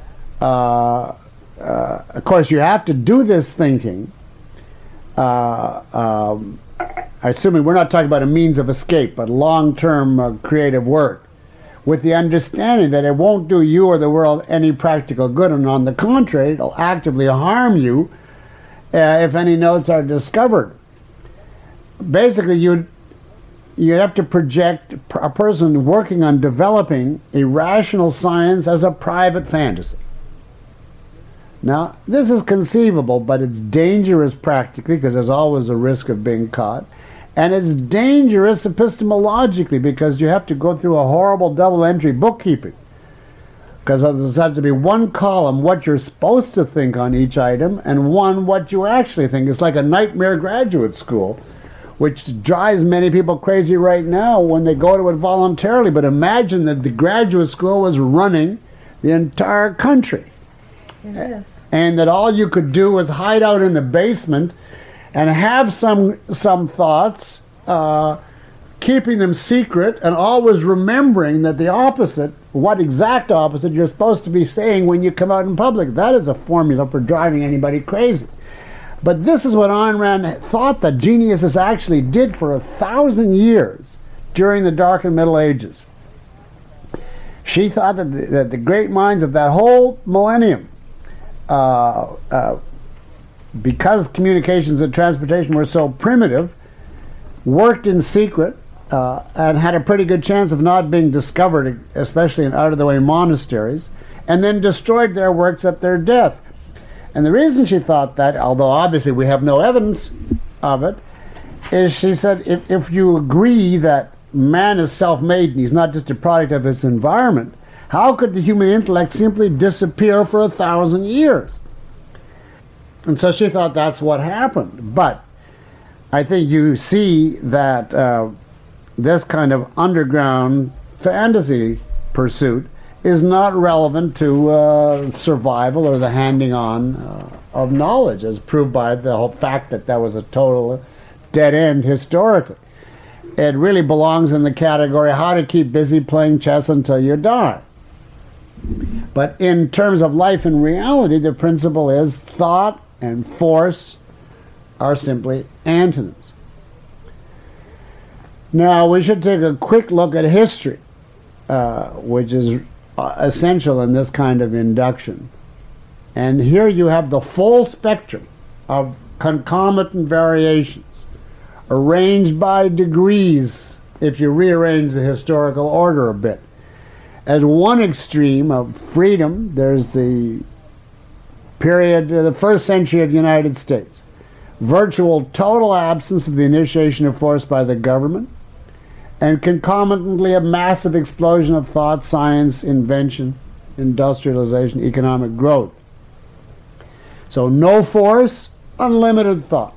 Uh, uh, of course, you have to do this thinking, uh, um, assuming we're not talking about a means of escape, but long-term uh, creative work, with the understanding that it won't do you or the world any practical good, and on the contrary, it'll actively harm you uh, if any notes are discovered. Basically, you'd you have to project a person working on developing a rational science as a private fantasy. Now, this is conceivable, but it's dangerous practically because there's always a risk of being caught. And it's dangerous epistemologically because you have to go through a horrible double-entry bookkeeping. Because there has to be one column what you're supposed to think on each item and one what you actually think. It's like a nightmare graduate school, which drives many people crazy right now when they go to it voluntarily. But imagine that the graduate school was running the entire country. It is. And that all you could do was hide out in the basement and have some some thoughts, uh, keeping them secret, and always remembering that the opposite, what exact opposite you're supposed to be saying when you come out in public. That is a formula for driving anybody crazy. But this is what Ayn Rand thought that geniuses actually did for a thousand years during the Dark and Middle Ages. She thought that the, that the great minds of that whole millennium, uh, uh, because communications and transportation were so primitive, worked in secret uh, and had a pretty good chance of not being discovered, especially in out-of-the-way monasteries, and then destroyed their works at their death. And the reason she thought that, although obviously we have no evidence of it, is she said if, if you agree that man is self-made and he's not just a product of his environment, how could the human intellect simply disappear for a thousand years? And so she thought that's what happened. But I think you see that uh, this kind of underground fantasy pursuit is not relevant to uh, survival or the handing on uh, of knowledge, as proved by the whole fact that that was a total dead end historically. It really belongs in the category how to keep busy playing chess until you die. But in terms of life and reality, the principle is thought and force are simply antonyms. Now, we should take a quick look at history, uh, which is essential in this kind of induction. And here you have the full spectrum of concomitant variations, arranged by degrees if you rearrange the historical order a bit. As one extreme of freedom, there's the period, uh, the first century of the United States. Virtual total absence of the initiation of force by the government, and concomitantly a massive explosion of thought, science, invention, industrialization, economic growth. So no force, unlimited thought.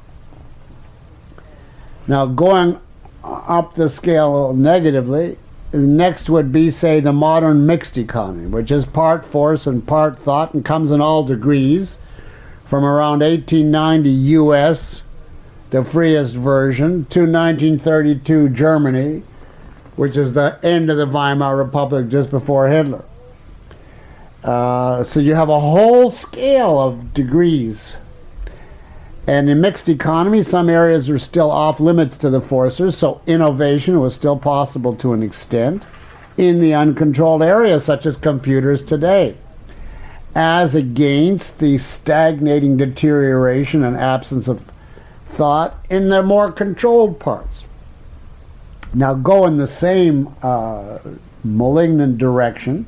Now going up the scale negatively, next would be, say, the modern mixed economy, which is part force and part thought and comes in all degrees, from around eighteen ninety U S, the freest version, to nineteen thirty-two Germany, which is the end of the Weimar Republic just before Hitler. Uh, so you have a whole scale of degrees. And in mixed economy, some areas were still off limits to the forcers, so innovation was still possible to an extent in the uncontrolled areas, such as computers today, as against the stagnating deterioration and absence of thought in the more controlled parts. Now go in the same uh, malignant direction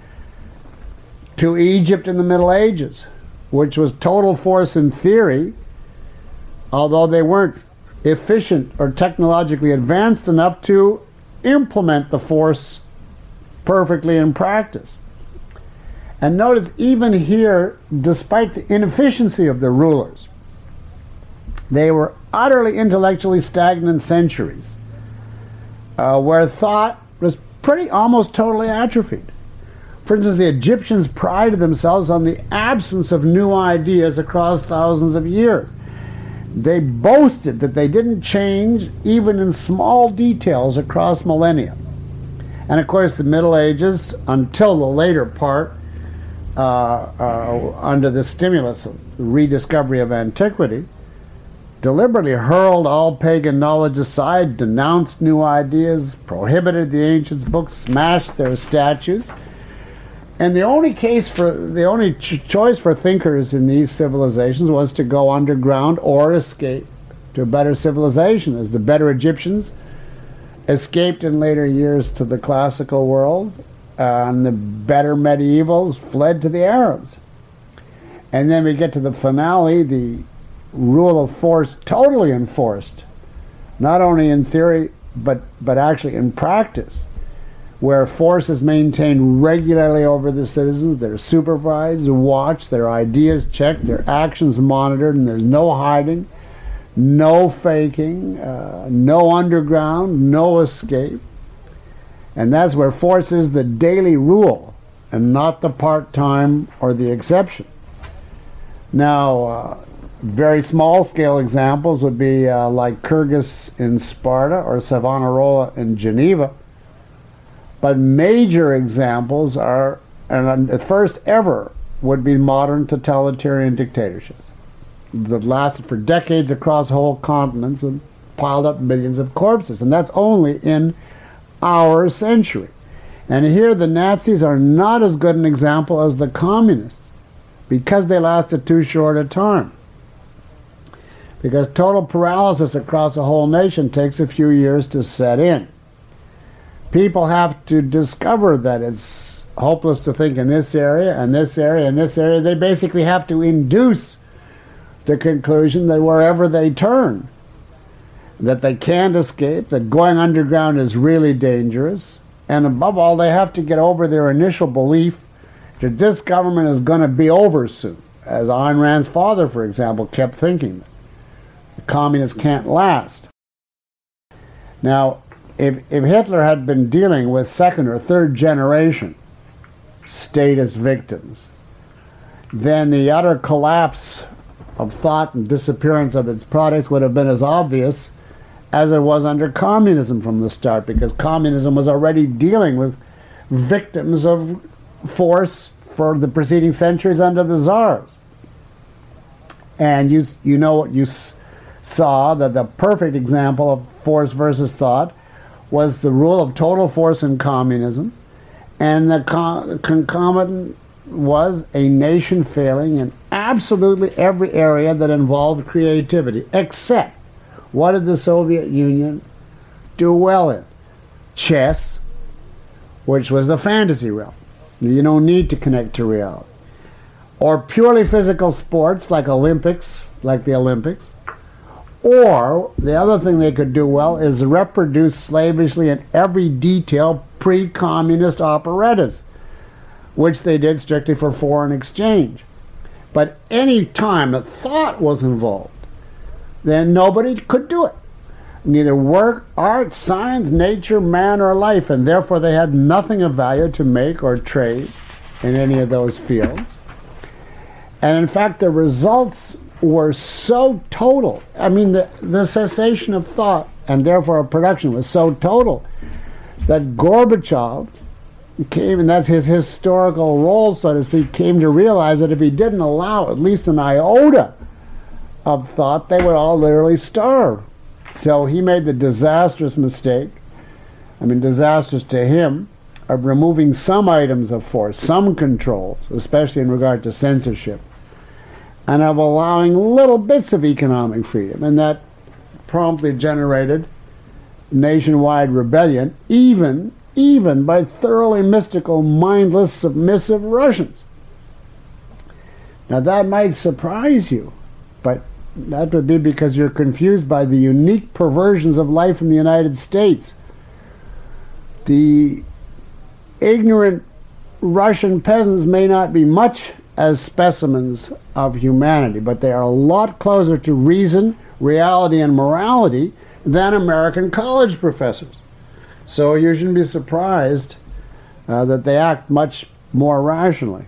to Egypt in the Middle Ages, which was total force in theory, although they weren't efficient or technologically advanced enough to implement the force perfectly in practice. And notice, even here, despite the inefficiency of the rulers, they were utterly intellectually stagnant centuries uh, where thought was pretty almost totally atrophied. For instance, the Egyptians prided themselves on the absence of new ideas across thousands of years. They boasted that they didn't change even in small details across millennia. And of course, the Middle Ages, until the later part, uh, uh, under the stimulus of the rediscovery of antiquity, deliberately hurled all pagan knowledge aside, denounced new ideas, prohibited the ancients' books, smashed their statues. And the only case for the only ch- choice for thinkers in these civilizations was to go underground or escape to a better civilization, as the better Egyptians escaped in later years to the classical world, uh, and the better medievals fled to the Arabs. And then we get to the finale, the rule of force totally enforced, not only in theory but but actually in practice, where force is maintained regularly over the citizens. They're supervised, watched, their ideas checked, their actions monitored, and there's no hiding, no faking, uh, no underground, no escape. And that's where force is the daily rule and not the part-time or the exception. Now, uh, very small-scale examples would be uh, like Kyrgyz in Sparta or Savonarola in Geneva. But major examples are, and the first ever would be modern totalitarian dictatorships that lasted for decades across whole continents and piled up millions of corpses. And that's only in our century. And here the Nazis are not as good an example as the communists because they lasted too short a time. Because total paralysis across a whole nation takes a few years to set in. People have to discover that it's hopeless to think in this area, and this area, and this area. They basically have to induce the conclusion that wherever they turn, that they can't escape, that going underground is really dangerous, and above all, they have to get over their initial belief that this government is going to be over soon, as Ayn Rand's father, for example, kept thinking that the communists can't last. Now, If, if Hitler had been dealing with second or third generation statist victims, then the utter collapse of thought and disappearance of its products would have been as obvious as it was under communism from the start, because communism was already dealing with victims of force for the preceding centuries under the czars. And you, you know what you s- saw, that the perfect example of force versus thought was the rule of total force in communism, and the con- concomitant was a nation failing in absolutely every area that involved creativity, except what did the Soviet Union do well in? Chess, which was the fantasy realm. You don't need to connect to reality. Or purely physical sports like Olympics, like the Olympics. Or, the other thing they could do well is reproduce slavishly in every detail pre-communist operettas, which they did strictly for foreign exchange. But any time that thought was involved, then nobody could do it. Neither work, art, science, nature, man, or life, and therefore they had nothing of value to make or trade in any of those fields. And in fact, the results were so total. I mean, the, the cessation of thought and therefore of production was so total that Gorbachev came, and that's his historical role, so to speak, came to realize that if he didn't allow at least an iota of thought, they would all literally starve. So he made the disastrous mistake, I mean disastrous to him, of removing some items of force, some controls, especially in regard to censorship, and of allowing little bits of economic freedom, and that promptly generated nationwide rebellion, even, even by thoroughly mystical, mindless, submissive Russians. Now that might surprise you, but that would be because you're confused by the unique perversions of life in the United States. The ignorant Russian peasants may not be much as specimens of humanity, but they are a lot closer to reason, reality, and morality than American college professors. So you shouldn't be surprised uh, that they act much more rationally.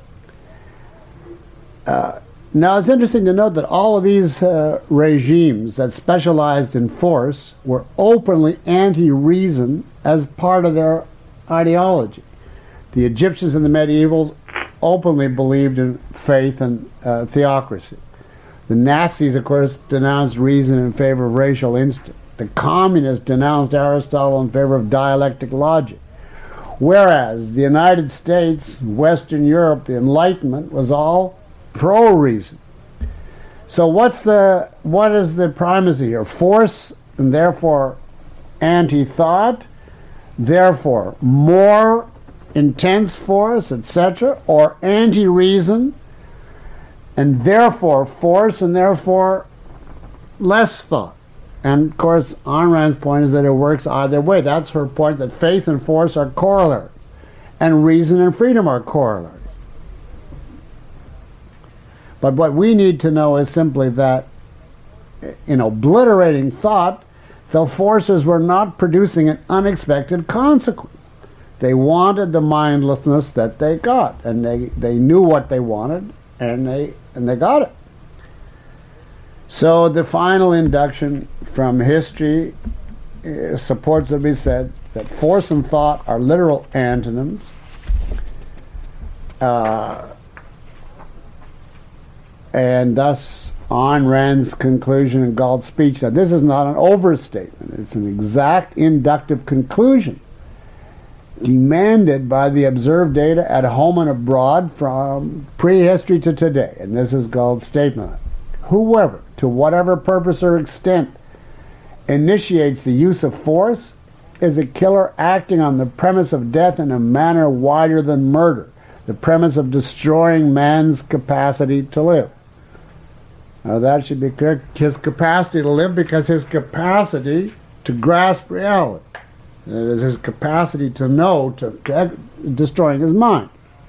Uh, now it's interesting to note that all of these uh, regimes that specialized in force were openly anti-reason as part of their ideology. The Egyptians and the medievals openly believed in faith and uh, theocracy. The Nazis, of course, denounced reason in favor of racial instinct. The communists denounced Aristotle in favor of dialectic logic. Whereas the United States, Western Europe, the Enlightenment was all pro-reason. So what's the what is the primacy here? Force and therefore anti-thought, therefore more intense force, et cetera, or anti-reason, and therefore force, and therefore less thought. And of course, Ayn Rand's point is that it works either way. That's her point, that faith and force are corollaries, and reason and freedom are corollaries. But what we need to know is simply that in obliterating thought, the forces were not producing an unexpected consequence. They wanted the mindlessness that they got, and they, they knew what they wanted, and they and they got it. So the final induction from history uh, supports what we said, that force and thought are literal antonyms. Uh, and thus Ayn Rand's conclusion in Galt's speech that this is not an overstatement, it's an exact inductive conclusion demanded by the observed data at home and abroad from prehistory to today. And this is Galt's statement. Whoever, to whatever purpose or extent, initiates the use of force is a killer acting on the premise of death in a manner wider than murder, the premise of destroying man's capacity to live. Now that should be clear. His capacity to live, because his capacity to grasp reality. It is his capacity to know, to, to destroying his mind.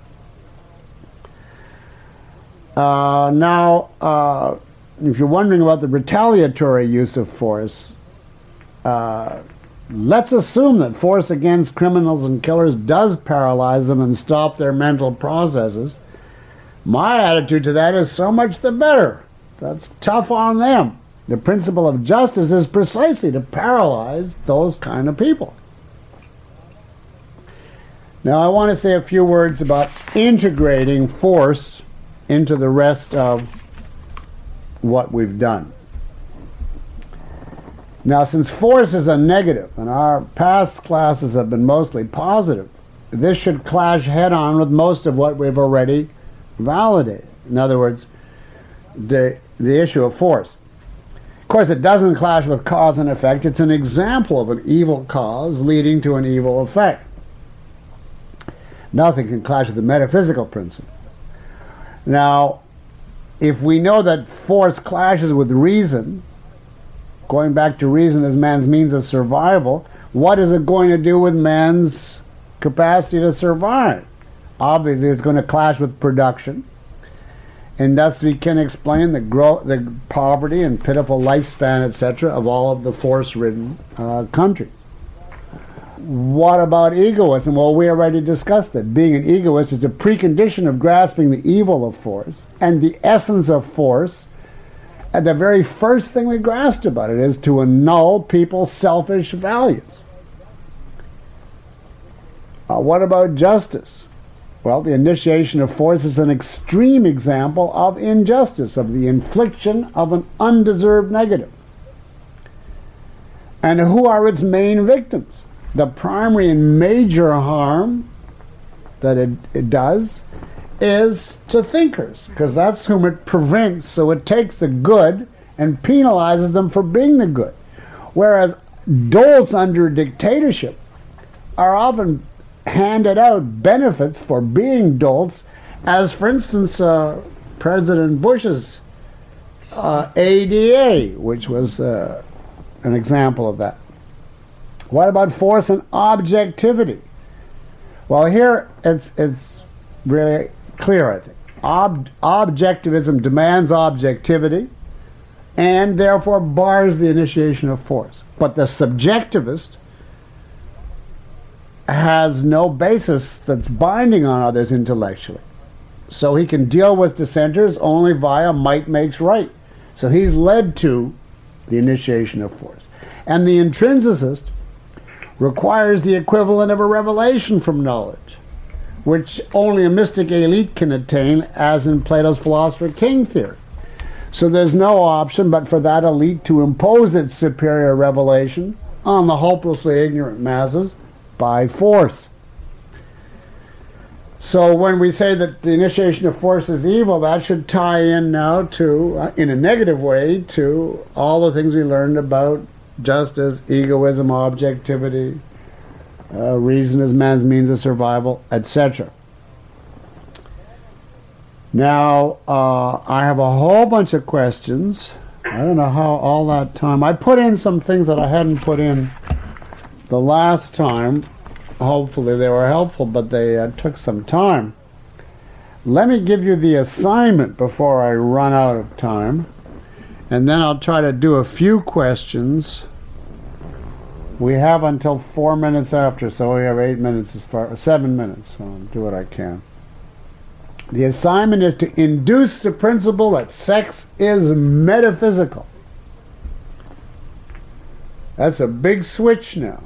Uh, now, uh, if you're wondering about the retaliatory use of force, uh, let's assume that force against criminals and killers does paralyze them and stop their mental processes. My attitude to that is so much the better. That's tough on them. The principle of justice is precisely to paralyze those kind of people. Now I want to say a few words about integrating force into the rest of what we've done. Now, since force is a negative, and our past classes have been mostly positive, this should clash head-on with most of what we've already validated. In other words, the, the issue of force. Of course, it doesn't clash with cause and effect. It's an example of an evil cause leading to an evil effect. Nothing can clash with the metaphysical principle. Now, if we know that force clashes with reason, going back to reason as man's means of survival, what is it going to do with man's capacity to survive? Obviously, it's going to clash with production, and thus we can explain the growth, the poverty and pitiful lifespan, et cetera, of all of the force-ridden uh, countries. What about egoism? Well, we already discussed that. Being an egoist is a precondition of grasping the evil of force, and the essence of force, and the very first thing we grasped about it, is to annul people's selfish values. Uh, what about justice? Well, the initiation of force is an extreme example of injustice, of the infliction of an undeserved negative. And who are its main victims? The primary and major harm that it, it does is to thinkers, because that's whom it prevents. So it takes the good and penalizes them for being the good. Whereas dolts under dictatorship are often handed out benefits for being dolts, as for instance uh, President Bush's uh, A D A, which was uh, an example of that. What about force and objectivity? Well, here it's it's really clear, I think. Ob- objectivism demands objectivity and therefore bars the initiation of force. But the subjectivist has no basis that's binding on others intellectually. So he can deal with dissenters only via might makes right. So he's led to the initiation of force. And the intrinsicist requires the equivalent of a revelation from knowledge, which only a mystic elite can attain, as in Plato's philosopher king theory. So there's no option but for that elite to impose its superior revelation on the hopelessly ignorant masses by force. So when we say that the initiation of force is evil, that should tie in now to, uh, in a negative way, to all the things we learned about justice, egoism, objectivity, uh, reason as man's means of survival, et cetera. Now, uh, I have a whole bunch of questions. I don't know how all that time... I put in some things that I hadn't put in the last time. Hopefully they were helpful, but they uh, took some time. Let me give you the assignment before I run out of time, and then I'll try to do a few questions. We have until four minutes after, so we have eight minutes as far, seven minutes, so I'll do what I can. The assignment is to induce the principle that sex is metaphysical. That's a big switch now.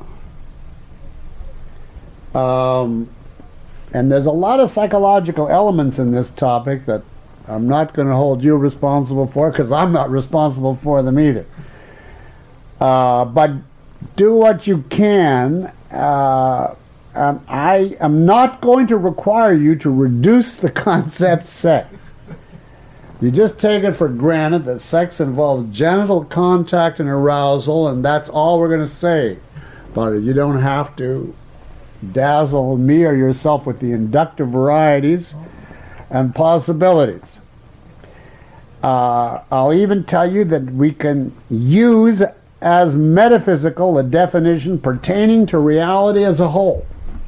Um, and there's a lot of psychological elements in this topic that I'm not going to hold you responsible for, because I'm not responsible for them either. Uh, but do what you can. Uh, um, I am not going to require you to reduce the concept sex. You just take it for granted that sex involves genital contact and arousal, and that's all we're going to say about it. You don't have to dazzle me or yourself with the inductive varieties and possibilities. Uh, I'll even tell you that we can use as metaphysical a definition pertaining to reality as a whole.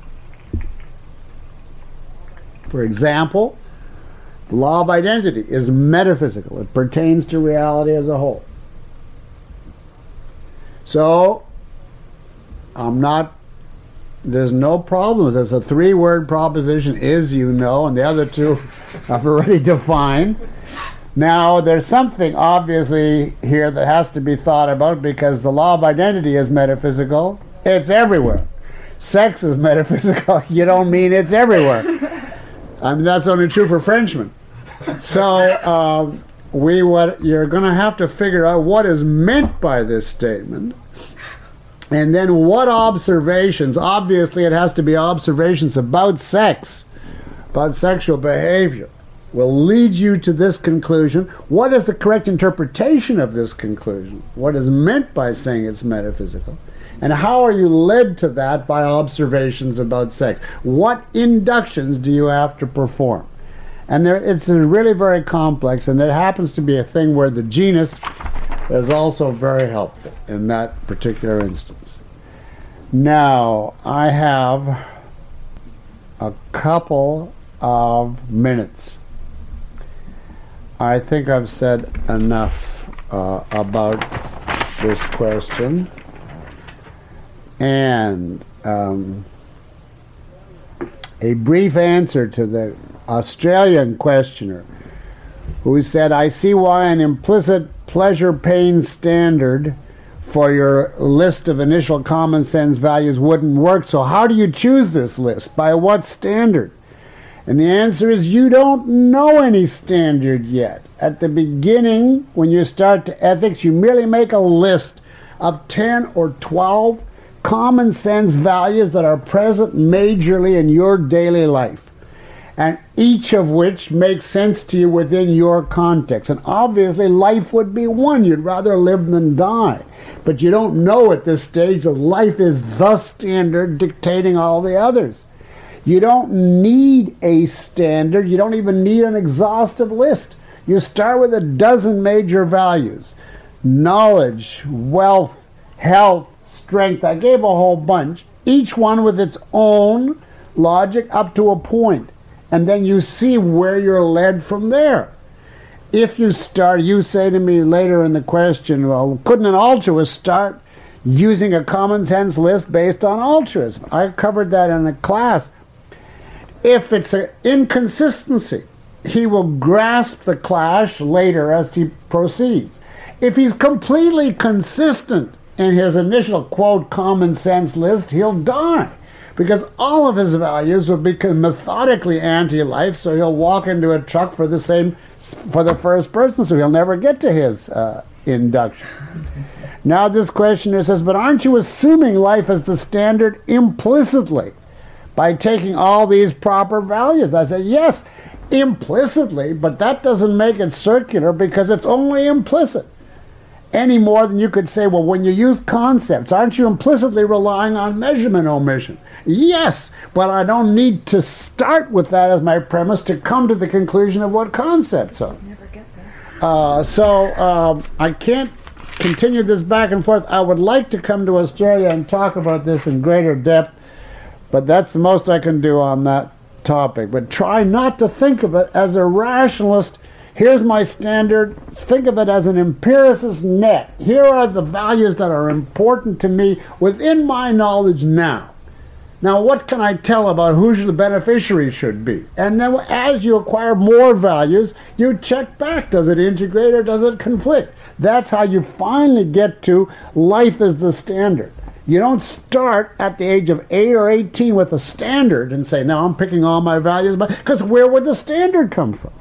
For example, the law of identity is metaphysical. It pertains to reality as a whole. So, I'm not There's no problem. It's a three-word proposition, is, you know, and the other two I've already defined. Now, there's something obviously here that has to be thought about, because the law of identity is metaphysical. It's everywhere. Sex is metaphysical. You don't mean it's everywhere. I mean, that's only true for Frenchmen. So, um, we what you're going to have to figure out what is meant by this statement. And then what observations, obviously it has to be observations about sex, about sexual behavior, will lead you to this conclusion. What is the correct interpretation of this conclusion? What is meant by saying it's metaphysical? And how are you led to that by observations about sex? What inductions do you have to perform? And there, it's really very complex, and it happens to be a thing where the genus is also very helpful in that particular instance. Now, I have a couple of minutes. I think I've said enough uh, about this question. And um, a brief answer to the Australian questioner who said, I see why an implicit pleasure-pain standard for your list of initial common sense values wouldn't work. So how do you choose this list? By what standard? And the answer is you don't know any standard yet. At the beginning, when you start to ethics, you merely make a list of ten or twelve common sense values that are present majorly in your daily life, and each of which makes sense to you within your context. And obviously life would be one. You'd rather live than die. But you don't know at this stage that life is the standard dictating all the others. You don't need a standard. You don't even need an exhaustive list. You start with a dozen major values. Knowledge, wealth, health, strength. I gave a whole bunch. Each one with its own logic up to a point, and then you see where you're led from there. If you start, you say to me later in the question, well, couldn't an altruist start using a common sense list based on altruism? I covered that in the class. If it's an inconsistency, he will grasp the clash later as he proceeds. If he's completely consistent in his initial, quote, common sense list, he'll die, because all of his values will become methodically anti-life, so he'll walk into a truck for the same, for the first person, so he'll never get to his uh, induction. Now this questioner says, but aren't you assuming life as the standard implicitly by taking all these proper values? I say, yes, implicitly, but that doesn't make it circular, because it's only implicit. Any more than you could say, well, when you use concepts, aren't you implicitly relying on measurement omission? Yes, but I don't need to start with that as my premise to come to the conclusion of what concepts are. Never get there. Uh, so um, I can't continue this back and forth. I would like to come to Australia and talk about this in greater depth, but that's the most I can do on that topic. But try not to think of it as a rationalist. Here's my standard. Think of it as an empiricist net. Here are the values that are important to me within my knowledge now. Now, what can I tell about who the beneficiary should be? And then as you acquire more values, you check back. Does it integrate or does it conflict? That's how you finally get to life as the standard. You don't start at the age of eight or eighteen with a standard and say, now I'm picking all my values, because where would the standard come from?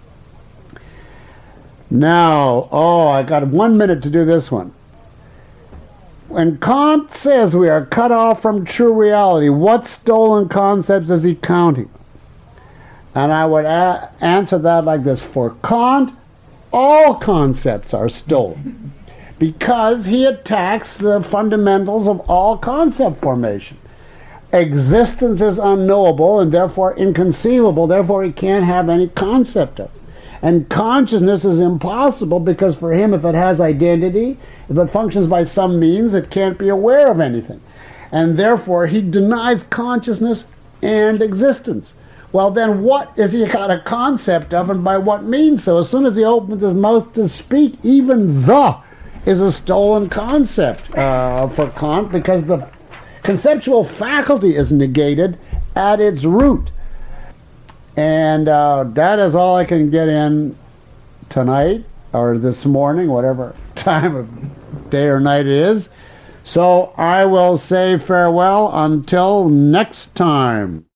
Now, oh, I got one minute to do this one. When Kant says we are cut off from true reality, what stolen concepts is he counting? And I would a- answer that like this. For Kant, all concepts are stolen, because he attacks the fundamentals of all concept formation. Existence is unknowable and therefore inconceivable, therefore he can't have any concept of it. And consciousness is impossible, because for him, if it has identity, if it functions by some means, it can't be aware of anything. And therefore, he denies consciousness and existence. Well, then what is he got a concept of, and by what means? So as soon as he opens his mouth to speak, even the is a stolen concept uh, for Kant, because the conceptual faculty is negated at its root. And uh, that is all I can get in tonight, or this morning, whatever time of day or night it is. So I will say farewell until next time.